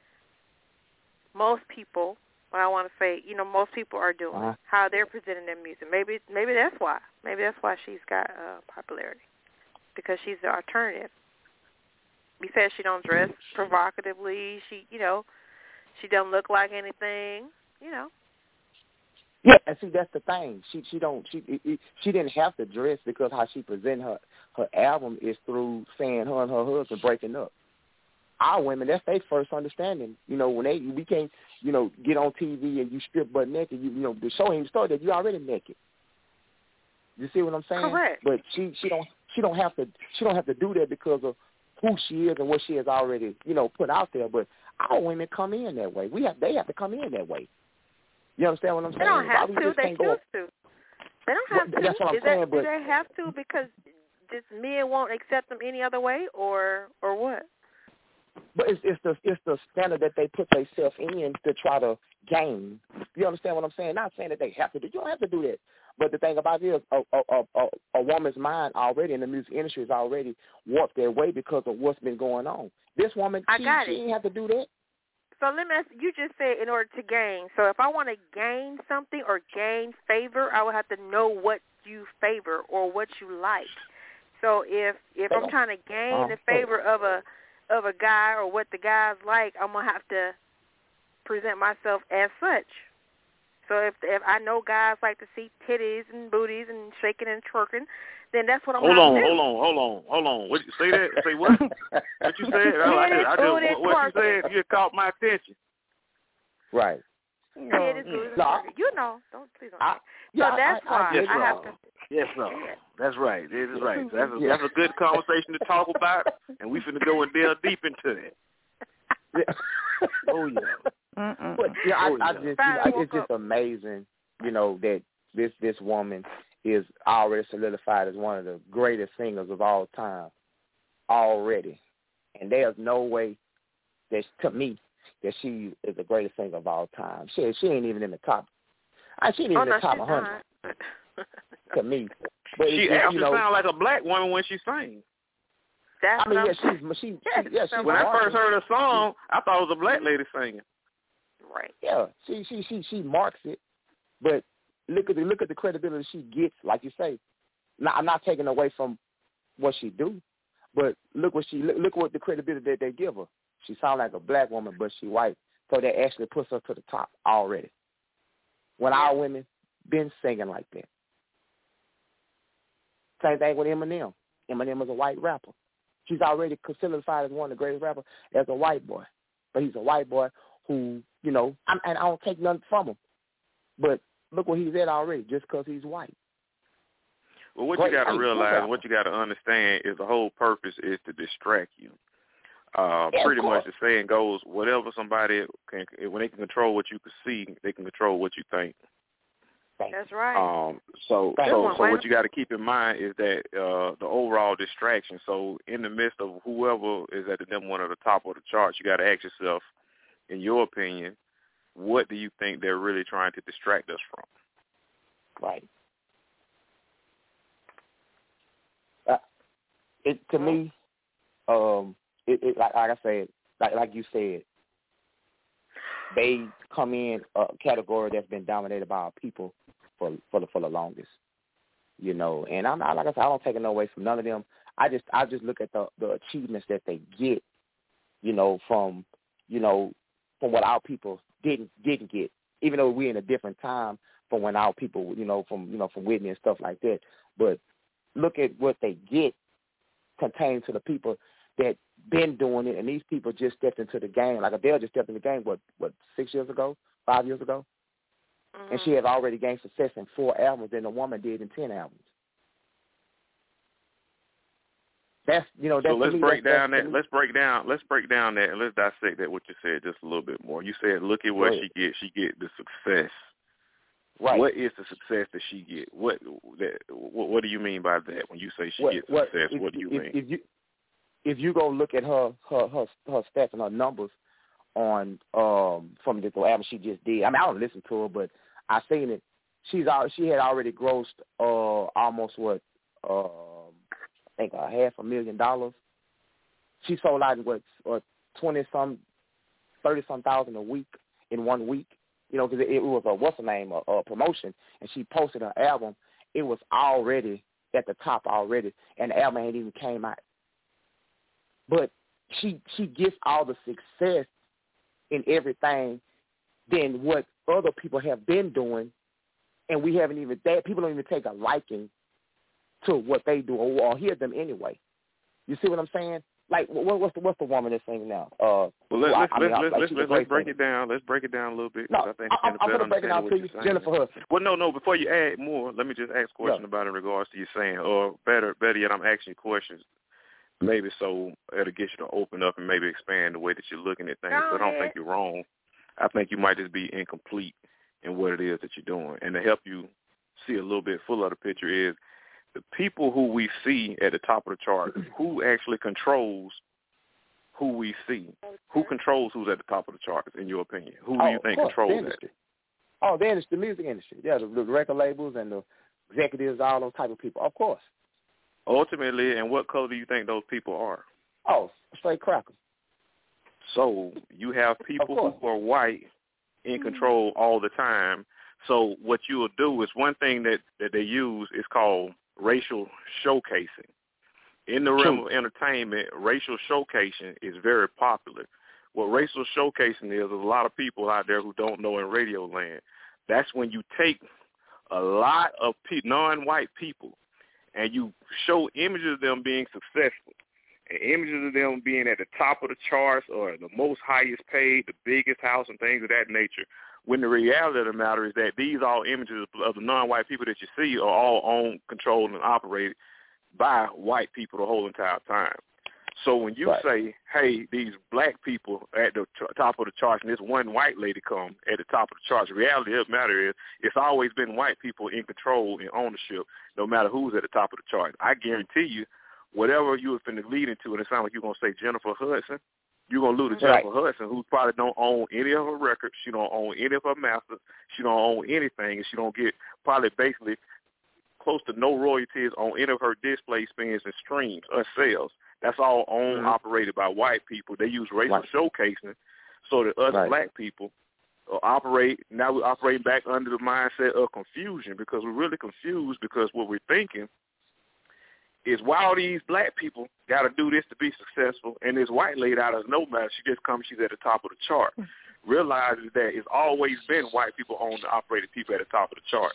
most people. What I want to say, most people are doing, how they're presenting their music. Maybe that's why. Maybe that's why she's got popularity, because she's the alternative. We said she don't dress provocatively. She she doesn't look like anything. Yeah, and see, that's the thing. She didn't have to dress, because how she present her album is through saying her and her husband breaking up. Our women, that's their first understanding. When we can't, get on TV and you strip butt naked, the show ain't started, you already naked. You see what I'm saying? Correct. But she don't have to do that because of who she is and what she has already, put out there. But our women come in that way. They have to come in that way. You understand what I'm saying? They don't have to. They choose to. They don't have to. That's what I'm saying. Do they have to because just men won't accept them any other way, or what? But it's the standard that they put themselves in to try to gain. You understand what I'm saying? Not saying that they have to do. You don't have to do that. But the thing about it is, a woman's mind already in the music industry is already warped their way because of what's been going on. This woman, she didn't have to do that. So let me ask you. Just said in order to gain. So if I want to gain something or gain favor, I would have to know what you favor or what you like. So if I'm trying to gain the favor of a guy or what the guy's like, I'm gonna have to present myself as such. So if I know guys like to see titties and booties and shaking and twerking, then that's what I'm going to do. Hold on. What you say that? Say what? What you said? What you said? You caught my attention. Right. Titties, booties, and twerking. Please don't. So that's why I have to. Yes, sir. That's right. It is right. That's a good conversation to talk about, and we finna go and delve deep into it. Yeah. Oh yeah. But it's just amazing, that this woman is already solidified as one of the greatest singers of all time already, and there's no way that to me that she is the greatest singer of all time. She ain't even in the top. She ain't even in the top 100 to me. But she actually sound like a black woman when she sings. When I first heard her song, I thought it was a black lady singing. Right. Yeah, she marks it, but look at the credibility she gets. Like you say, now, I'm not taking away from what she do, but look what the credibility that they give her. She sounds like a black woman, but she white, so that actually puts her to the top already. When our women been singing like that. Same thing with Eminem. Eminem is a white rapper. He's already solidified as one of the greatest rappers as a white boy. But he's a white boy who, you know, and I don't take nothing from him. But look where he's at already, just because he's white. Well, what you got to realize, what you got to understand is the whole purpose is to distract you. Pretty much the saying goes, whatever somebody can, when they can control what you can see, they can control what you think. That's right. So what you got to keep in mind is that the overall distraction. So in the midst of whoever is at the number one at the top of the charts, you got to ask yourself, in your opinion, what do you think they're really trying to distract us from? Right. To me, like I said, like you said, they come in a category that's been dominated by our people for the longest, you know. And I'm not, like I said, I don't take it no away from none of them. I just look at the achievements that they get, you know, from what our people didn't get. Even though we're in a different time from when our people, from Whitney and stuff like that. But look at what they get contained to the people that been doing it, and these people just stepped into the game. Like Adele just stepped in the game, what 6 years ago, 5 years ago? Mm-hmm. And she has already gained success in 4 albums than the woman did in 10 albums. That's, that's so let's break down that. Let's break down that, and let's dissect that. What you said just a little bit more. You said, look at what she get. She get the success. Right. What is the success that she get? What do you mean by that when you say she gets success? What do you mean? If you go look at her stats and her numbers on from the album she just did, I mean, I don't listen to her, but I seen it. She had already grossed almost I think $500,000. She sold out in 20-some, 30-some thousand a week in 1 week. Because it was a promotion, and she posted her album. It was already at the top already, and the album ain't even came out. But she gets all the success in everything than what other people have been doing, and we haven't even people don't even take a liking to what they do or hear them anyway. You see what I'm saying? Like, what's the woman that's singing now? Let's break it down. Let's break it down a little bit. No, I think I'm going to break it down to you, Jennifer Hudson. Well, no. Before you add more, let me just ask a question about in regards to you saying, or better yet, I'm asking you questions. Maybe so it'll get you to open up and maybe expand the way that you're looking at things. So I don't think you're wrong. I think you might just be incomplete in what it is that you're doing. And to help you see a little bit fuller of the picture is the people who we see at the top of the chart, who actually controls who we see? Who controls who's at the top of the charts, in your opinion? Who do you think controls that? Oh, the industry, the music industry. Yeah, the record labels and the executives, all those type of people. Of course. Ultimately, and what color do you think those people are? Oh, straight crackers. So you have people who are white in control all the time. So what you will do is one thing that they use is called racial showcasing. In the realm of entertainment, racial showcasing is very popular. What racial showcasing is, there's a lot of people out there who don't know in radio land. That's when you take a lot of non-white people and you show images of them being successful and images of them being at the top of the charts or the most highest paid, the biggest house and things of that nature, when the reality of the matter is that these all images of the non-white people that you see are all owned, controlled, and operated by white people the whole entire time. So when you say, hey, these black people at the top of the charts and this one white lady come at the top of the charts, the reality of the matter is it's always been white people in control and ownership no matter who's at the top of the chart. I guarantee you, whatever you were finna lead into, and it sounds like you're going to say Jennifer Hudson, you're going to lose to Jennifer Hudson, who probably don't own any of her records. She don't own any of her masters. She don't own anything, and she don't get probably basically close to no royalties on any of her display spins and streams or sales. That's all owned, operated by white people. They use racial showcasing so that us black people operate. Now we're operating back under the mindset of confusion because we're really confused because what we're thinking is why all these black people got to do this to be successful, and this white lady out of no matter, she just comes, she's at the top of the chart. Realizes that it's always been white people owned and operated people at the top of the chart.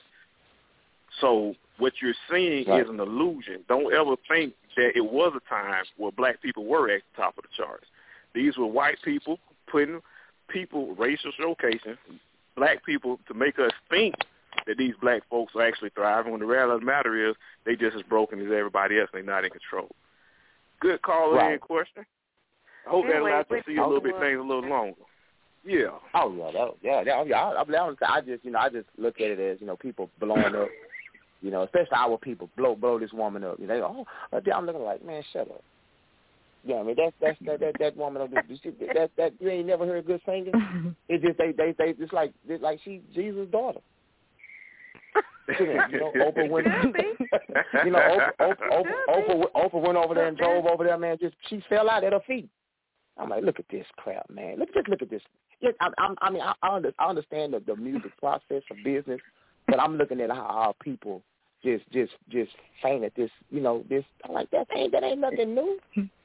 So what you're seeing is an illusion. Don't ever think that it was a time where black people were at the top of the charts. These were white people putting people racial showcasing black people to make us think that these black folks are actually thriving when the reality of the matter is they just as broken as everybody else and they're not in control. Good call in question. I hope that allows you to see a little bit things a little longer. Yeah. Oh I just look at it as, people blowing up, especially our people blow this woman up. They go, I'm looking like, man, shut up. Yeah, I mean that woman. That you ain't never heard good singing. It's just they it's like she Jesus' daughter. Oprah went. Oprah went over there and drove over there, man. She fell out at her feet. I'm like, look at this crap, man. Look at this. Yeah, I understand the music process of business, but I'm looking at how our people just faint at this. This. I'm like, that ain't nothing new.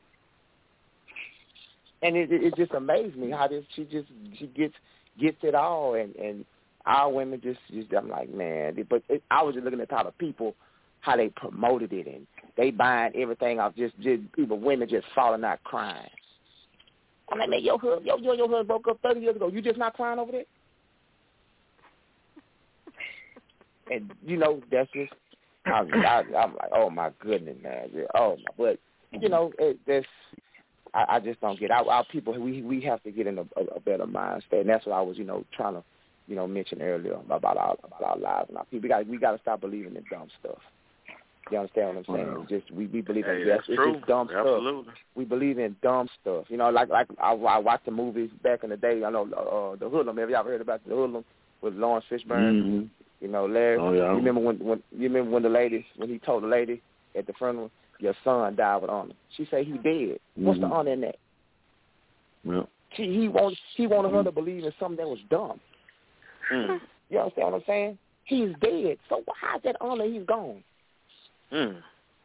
And it just amazed me how she gets it all, and our women just I'm like, man. But I was just looking at how the people, how they promoted it, and they buying everything off just people, women just falling out crying. I'm like, man, your husband broke up 30 years ago. You just not crying over that? And that's just I'm like, oh my goodness, man. Oh my, but that's. I just don't get our people. We have to get in a better mindset, and that's what I was, trying to, mention earlier about our lives and our people. We got to stop believing in dumb stuff. You understand what I'm saying? Wow. Just we believe in it's just dumb Absolutely. stuff. We believe in dumb stuff. Like I watched the movies back in the day. I know the Hoodlum. Have you ever heard about the Hoodlum with Lawrence Fishburne? Mm-hmm. Larry. Oh yeah. You remember when he told the lady at the funeral, your son died with honor. She said he dead. What's the honor in that? Yeah. He wanted her to believe in something that was dumb. Mm. You understand what I'm saying? He's dead. So how's that honor? He's gone. Mm.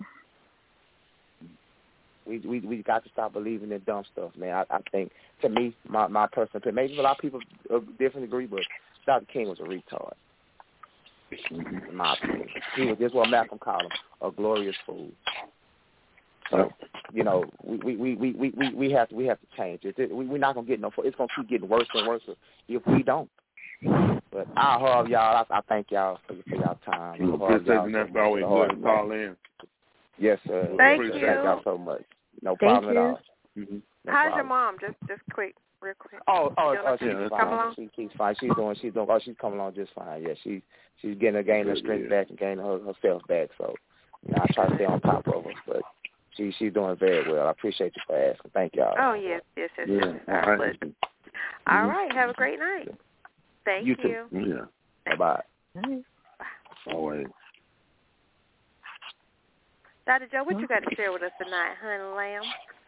We got to stop believing in dumb stuff, man. I think, to me, my personal opinion, maybe a lot of people different agree, but Dr. King was a retard. In my opinion, he was just what Malcolm called him, a glorious fool. So, we have to change it. We're not gonna get no. It's gonna keep getting worse and worse if we don't. But I love y'all. I thank y'all for y'all time. That's always good to call in. Yes, sir. Thank you. Thank y'all so much. No Thank problem you. at all. Mm-hmm. No How's problem. your mom? Just real quick. She's fine. She's fine. She's coming along just fine. Yeah, she's gaining her strength back and gaining herself back. So, I try to stay on top of her, but she's doing very well. I appreciate you for asking. Thank y'all. Oh yes. All right. Have a great night. Thank you. You too. Yeah. Bye. Always. Dr. Joe, what you got to share with us tonight, honey lamb?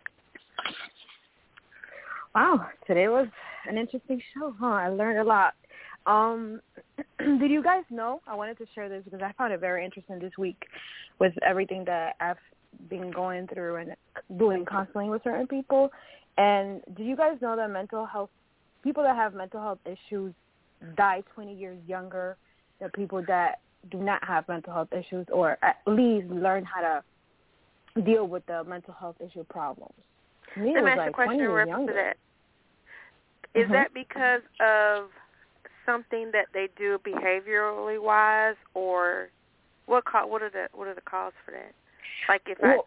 Wow, today was an interesting show, huh? I learned a lot. Did you guys know? I wanted to share this because I found it very interesting this week with everything that I've been going through and doing counseling with certain people. And do you guys know that people that have mental health issues die 20 years younger than people that do not have mental health issues, or at least learn how to deal with the mental health issue problems? To me, Let me ask like you a question in reference to that. Is that because of something that they do behaviorally wise, or what are the cause for that? Like if jump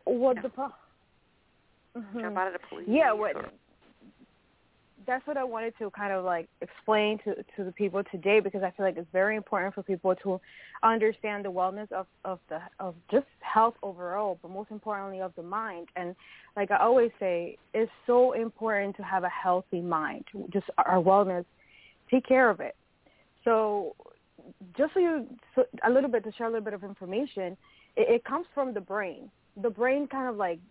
out of the police. Yeah, that's what I wanted to kind of like explain to the people today, because I feel like it's very important for people to understand the wellness of just health overall, but most importantly of the mind. And like I always say, it's so important to have a healthy mind. Just our wellness, take care of it. So just to share a little bit of information, it comes from the brain. The brain kind of like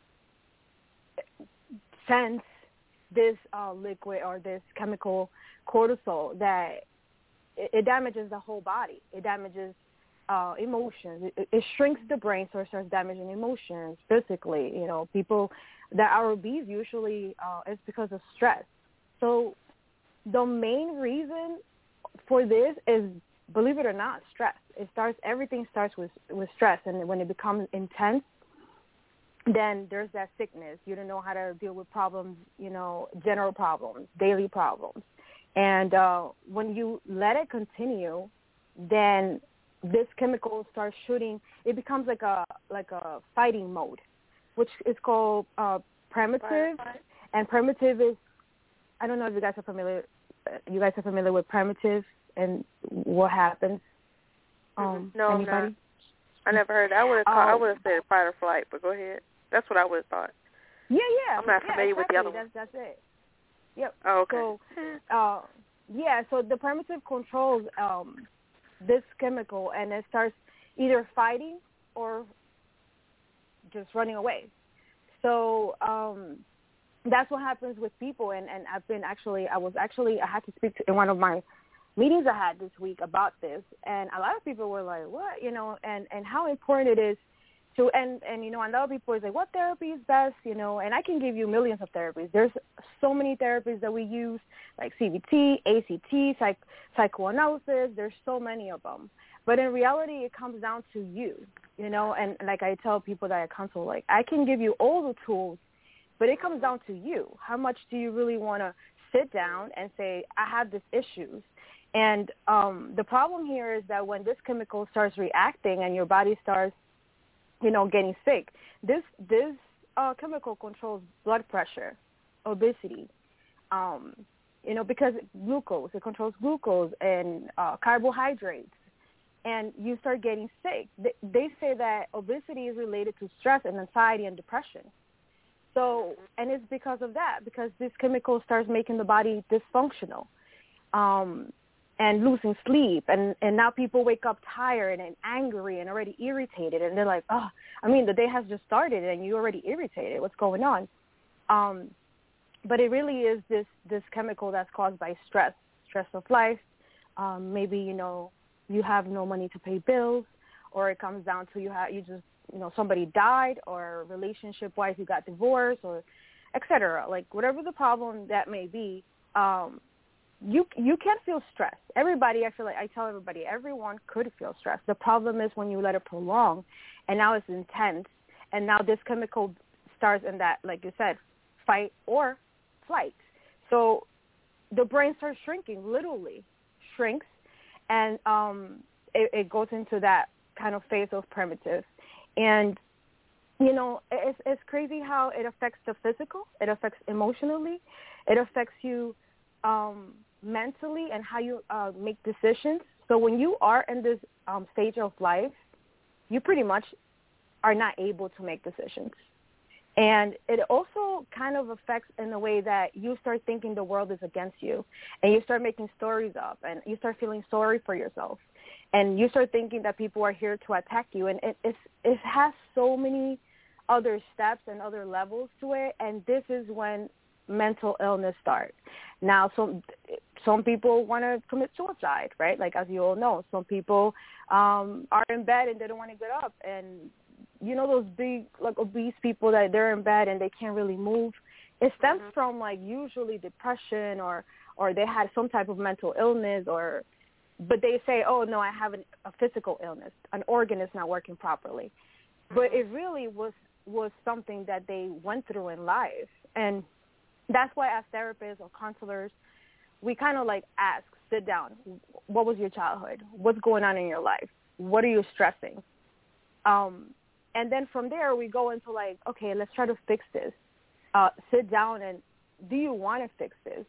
sends this liquid or this chemical cortisol that it damages the whole body. It damages emotions. It shrinks the brain, so it starts damaging emotions physically. People that are obese usually it's because of stress. So the main reason for this is, believe it or not, stress. Everything starts with stress, and when it becomes intense, then there's that sickness. You don't know how to deal with problems, general problems, daily problems. And when you let it continue, then this chemical starts shooting. It becomes like a fighting mode, which is called primitive. And primitive is, I don't know if you guys are familiar. You guys are familiar with primitive and what happens? No, anybody? I'm not. I never heard that. I would have said fight or flight, but go ahead. That's what I would have thought. Yeah. I'm not familiar with the other one. That's it. Yep. Oh, okay. So, so the primitive controls this chemical, and it starts either fighting or just running away. So that's what happens with people. And I had to speak in one of my meetings I had this week about this, and a lot of people were like, what, and how important it is to, and a lot of people is like, what therapy is best, and I can give you millions of therapies. There's so many therapies that we use, like CBT, ACT, psychoanalysis. There's so many of them. But in reality, it comes down to you, and like I tell people that I counsel, like, I can give you all the tools, but it comes down to you. How much do you really want to sit down and say, I have these issues? And the problem here is that when this chemical starts reacting and your body starts, getting sick, this chemical controls blood pressure, obesity, because it controls glucose and carbohydrates, and you start getting sick. They say that obesity is related to stress and anxiety and depression. So, and it's because of that, because this chemical starts making the body dysfunctional. And losing sleep, and now people wake up tired and angry and already irritated, and they're like, the day has just started and you're already irritated. What's going on? But it really is this chemical that's caused by stress of life. Maybe you have no money to pay bills, or it comes down to somebody died, or relationship wise you got divorced, or etc. Like whatever the problem that may be. You can feel stress. Everybody, I feel like I tell everybody, everyone could feel stress. The problem is when you let it prolong, and now it's intense, and now this chemical starts in that, like you said, fight or flight. So the brain starts shrinking, literally shrinks, and it goes into that kind of phase of primitive. And, it's crazy how it affects the physical, it affects emotionally, it affects you mentally and how you make decisions. So when you are in this stage of life, you pretty much are not able to make decisions. And it also kind of affects in the way that you start thinking the world is against you, and you start making stories up, and you start feeling sorry for yourself, and you start thinking that people are here to attack you. And it has so many other steps and other levels to it, and this is when mental illness starts. Now, some people want to commit suicide, right? Like, as you all know, some people are in bed and they don't want to get up. And, those big, like, obese people that they're in bed and they can't really move. It stems from, like, usually depression or they had some type of mental illness, but they say, oh, no, I have a physical illness. An organ is not working properly. But it really was something that they went through in life. And that's why as therapists or counselors, we kind of like ask, sit down, what was your childhood? What's going on in your life? What are you stressing? And then from there we go into like, okay, let's try to fix this. Sit down and do you want to fix this?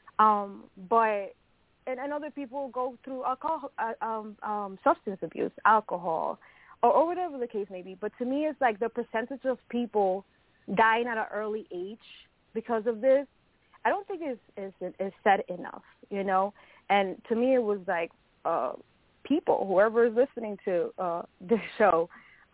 But and other people go through substance abuse, alcohol, or whatever the case may be. But to me, it's like the percentage of people dying at an early age because of this, I don't think is said enough, And to me, it was like people, whoever is listening to this show,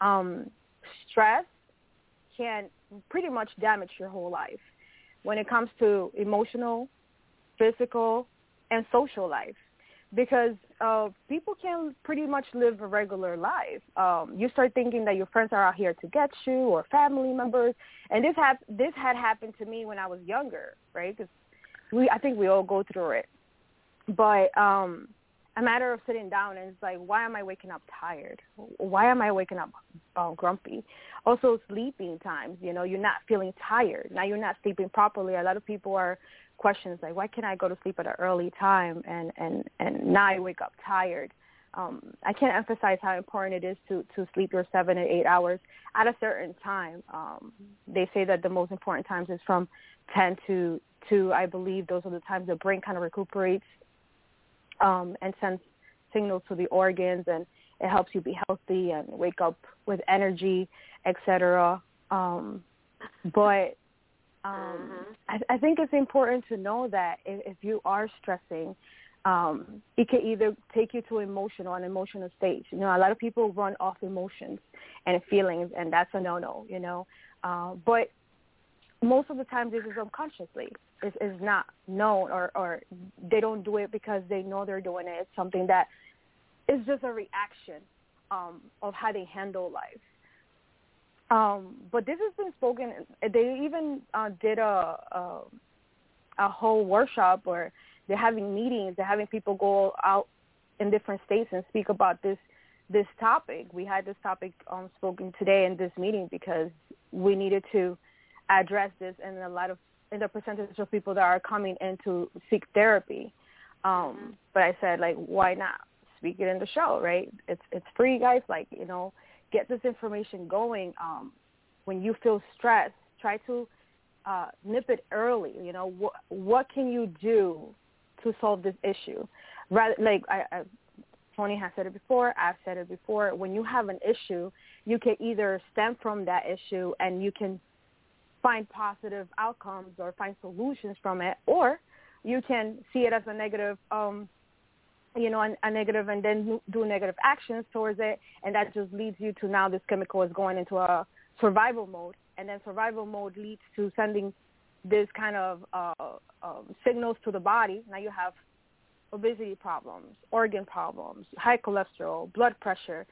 stress can pretty much damage your whole life when it comes to emotional, physical, and social life, because people can pretty much live a regular life. You start thinking that your friends are out here to get you, or family members, and this had happened to me when I was younger, right? Because I think we all go through it. But a matter of sitting down and it's like, why am I waking up tired? Why am I waking up grumpy? Also, sleeping times, you're not feeling tired. Now you're not sleeping properly. A lot of people are questions like, why can't I go to sleep at an early time and now I wake up tired? I can't emphasize how important it is to sleep your 7 and 8 hours at a certain time. They say that the most important times is from 10 to 2. I believe those are the times the brain kind of recuperates and sends signals to the organs, and it helps you be healthy and wake up with energy, etc. But I think it's important to know that if you are stressing, it can either take you to an emotional stage. A lot of people run off emotions and feelings, and that's a no-no, But most of the time this is unconsciously. It's not known, or they don't do it because they know they're doing it. It's something that is just a reaction of how they handle life. But this has been spoken. They even did a whole workshop where they're having meetings. They're having people go out in different states and speak about this topic. We had this topic spoken today in this meeting because we needed to address this, and in the percentage of people that are coming in to seek therapy. But I said, why not speak it in the show, right? It's free, guys. Get this information going. When you feel stressed, try to nip it early. What can you do to solve this issue? Rather, Tony has said it before, I've said it before. When you have an issue, you can either stem from that issue and you can find positive outcomes or find solutions from it, or you can see it as a negative, a negative, and then do negative actions towards it, and that just leads you to now this chemical is going into a survival mode, and then survival mode leads to sending this kind of signals to the body. Now you have obesity problems, organ problems, high cholesterol, blood pressure.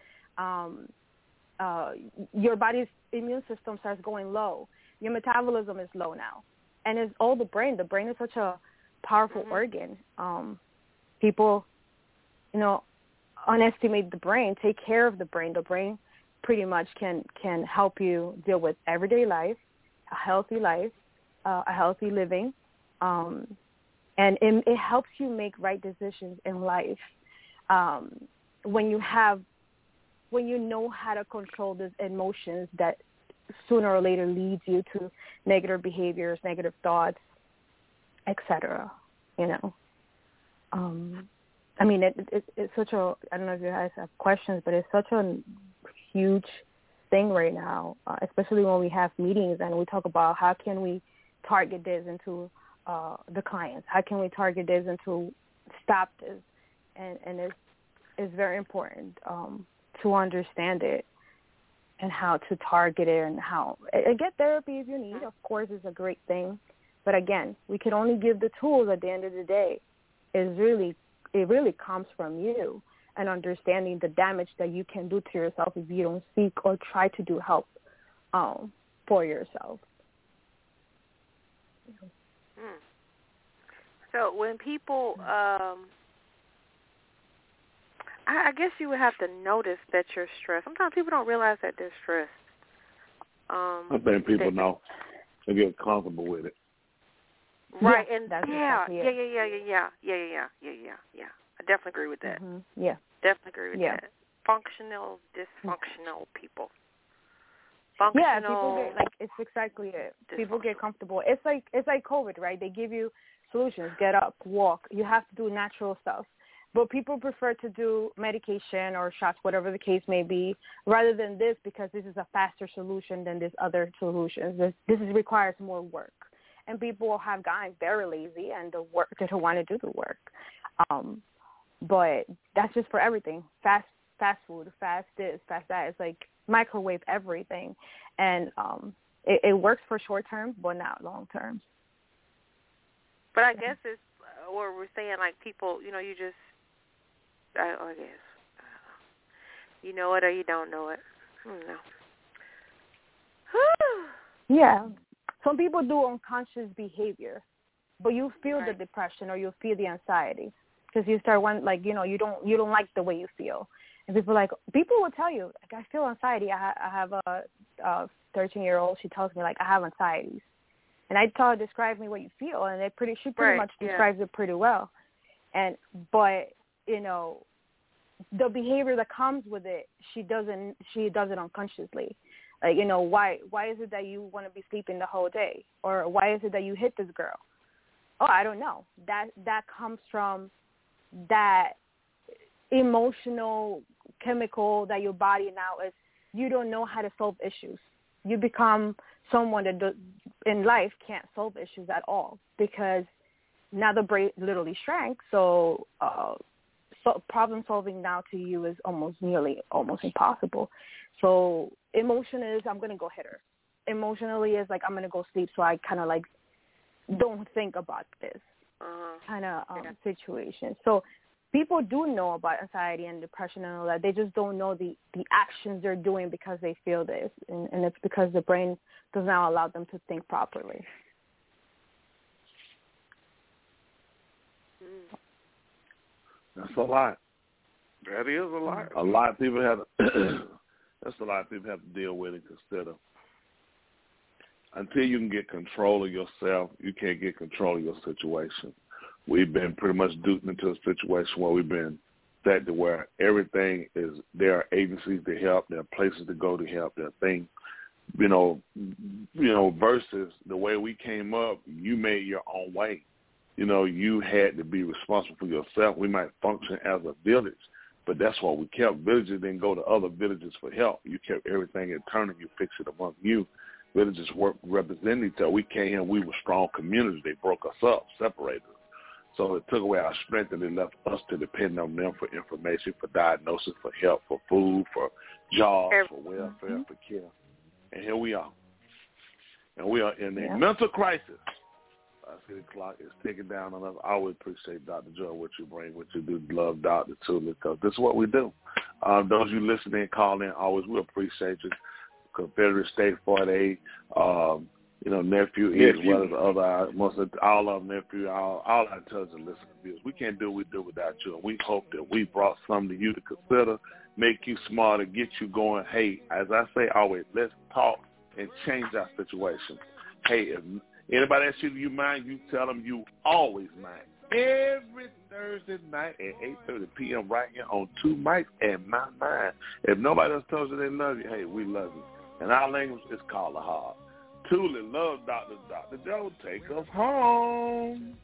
Your body's immune system starts going low. Your metabolism is low now. And it's all the brain. The brain is such a powerful organ. People, underestimate the brain. Take care of the brain. The brain pretty much can help you deal with everyday life, a healthy living, and it helps you make right decisions in life. When you know how to control these emotions that sooner or later leads you to negative behaviors, negative thoughts, etc. It's such a, I don't know if you guys have questions, but it's such a huge thing right now, especially when we have meetings and we talk about how can we target this into the clients, how can we target this into stop this, and it's very important to understand it and how to target it and get therapy if you need. Of course, is a great thing, but again, we can only give the tools at the end of the day. It really comes from you and understanding the damage that you can do to yourself if you don't seek or try to do help for yourself. So when people, I guess you would have to notice that you're stressed. Sometimes people don't realize that they're stressed. I think people know. They get comfortable with it. Right, yeah, and exactly yeah. I definitely agree with that. Mm-hmm. Yeah, definitely agree with that. Functional, dysfunctional people. Functional. Yeah, people get it's exactly it. People get comfortable. It's like COVID, right? They give you solutions. Get up, walk. You have to do natural stuff. But people prefer to do medication or shots, whatever the case may be, rather than this because this is a faster solution than this other solutions. This requires more work. And people have gotten very lazy and they don't want to do the work. But that's just for everything. Fast food, fast this, fast that. It's like microwave everything. And it works for short term, but not long term. But I guess it's what we're saying, like people, you just, I guess, you know it or you don't know it. I don't know. Yeah. Some people do unconscious behavior, but you feel the depression or you feel the anxiety. because you start you don't like the way you feel. And people will tell you, like, I feel anxiety. I have a 13-year-old. She tells me, like, I have anxieties. And I tell her, describe me what you feel. And she pretty much describes it pretty well. But, you know, the behavior that comes with it, she does it unconsciously. Like, you know, why is it that you want to be sleeping the whole day? Or why is it that you hit this girl? Oh, I don't know. That comes from that emotional chemical that your body now is. You don't know how to solve issues. You become someone that in life can't solve issues at all because now the brain literally shrank. So problem solving now to you is almost impossible. So emotion is, I'm going to go hit her. Emotionally is like, I'm going to go sleep. So I kind of like don't think about this kind of situation. So people do know about anxiety and depression and all that. They just don't know the actions they're doing because they feel this. And it's because the brain does not allow them to think properly. That's a lot. That is a lot. A lot of people have that's a lot of people have to deal with and consider. Until you can get control of yourself, you can't get control of your situation. We've been pretty much duped into a situation where we've been set to where everything is, there are agencies to help, there are places to go to help, there are things, you know, versus the way we came up, you made your own way. You know, you had to be responsible for yourself. We might function as a village, but that's what we kept. Villages didn't go to other villages for help. You kept everything internal. You fixed it among you. Villages represented each other. We came here, we were strong communities. They broke us up, separated us. So it took away our strength, and it left us to depend on them for information, for diagnosis, for help, for food, for jobs, for welfare, for care. And here we are. And we are in a mental crisis. I see the clock is ticking down on us. I always appreciate Dr. Joy, what you bring, what you do. Love Dr. Tulip, because this is what we do. Those you listening, call in, always we appreciate you. Confederate State 48, nephew, as well as other, all of them, nephew, all our intelligent listeners. We can't do what we do without you. And we hope that we brought something to you to consider, make you smarter, get you going. Hey, as I say always, let's talk and change our situation. Hey, if anybody asks you mind, you tell them you always mind. Every Thursday night at 8:30 p.m. right here on Two Mics and My Mind. If nobody else tells you they love you, hey, we love you. And our language is called a hard. Truly love Dr. Joe. Take us home.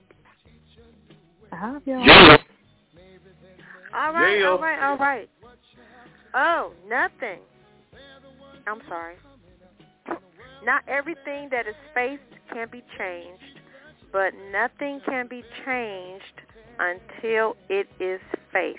I have you. Yeah. All right. Oh, nothing. I'm sorry. Not everything that is faced can be changed, but nothing can be changed until it is faced.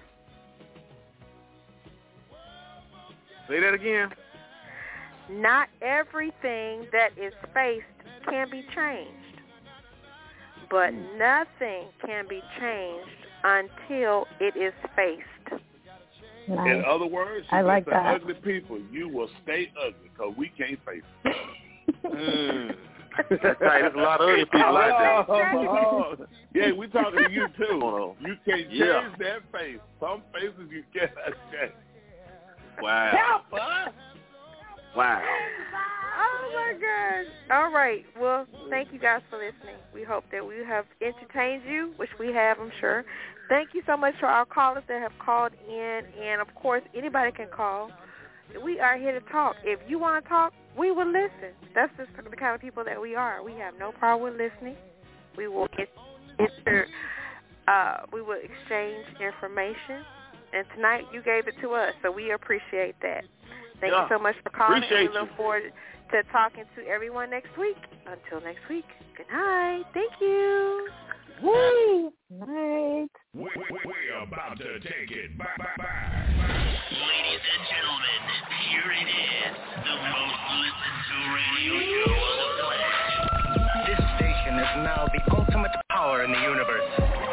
Say that again. Not everything that is faced can be changed, but nothing can be changed until it is faced. Nice. In other words, I like that. Ugly people, you will stay ugly because we can't face it. That's right. There's a lot of other people out there. Yeah, we talking to you too. You can't change that face. Some faces you cannot change. Wow. Help us. Wow. Oh, my gosh. All right. Well, thank you guys for listening. We hope that we have entertained you, which we have, I'm sure. Thank you so much for our callers that have called in. And, of course, anybody can call. We are here to talk. If you want to talk, we will listen. That's just the kind of people that we are. We have no problem with listening. We will we will exchange information. And tonight you gave it to us, so we appreciate that. Thank you so much for calling. Appreciate we look forward to talking to everyone next week. Until next week, good night. Thank you. Woo! Night. We're about to take it back. Ladies and gentlemen, here it is, the most listened to radio show on the planet. This station is now the ultimate power in the universe.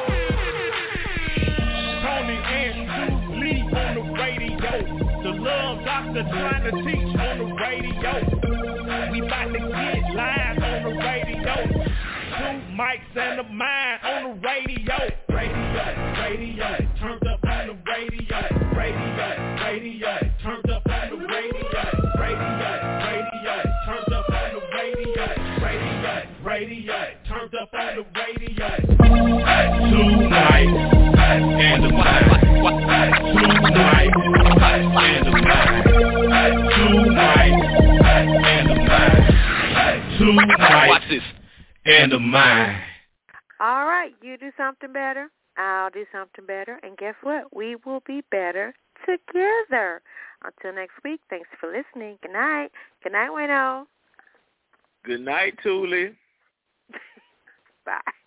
Tony and Stu Lee on the radio. The love doctor trying to teach on the radio. We about to get live on the radio. Two Mics and the Mind on the radio. and the mind. All right, you do something better, I'll do something better, and guess what? We will be better together. Until next week, thanks for listening. Good night. Good night, Wayno. Good night, Tuli. Bye.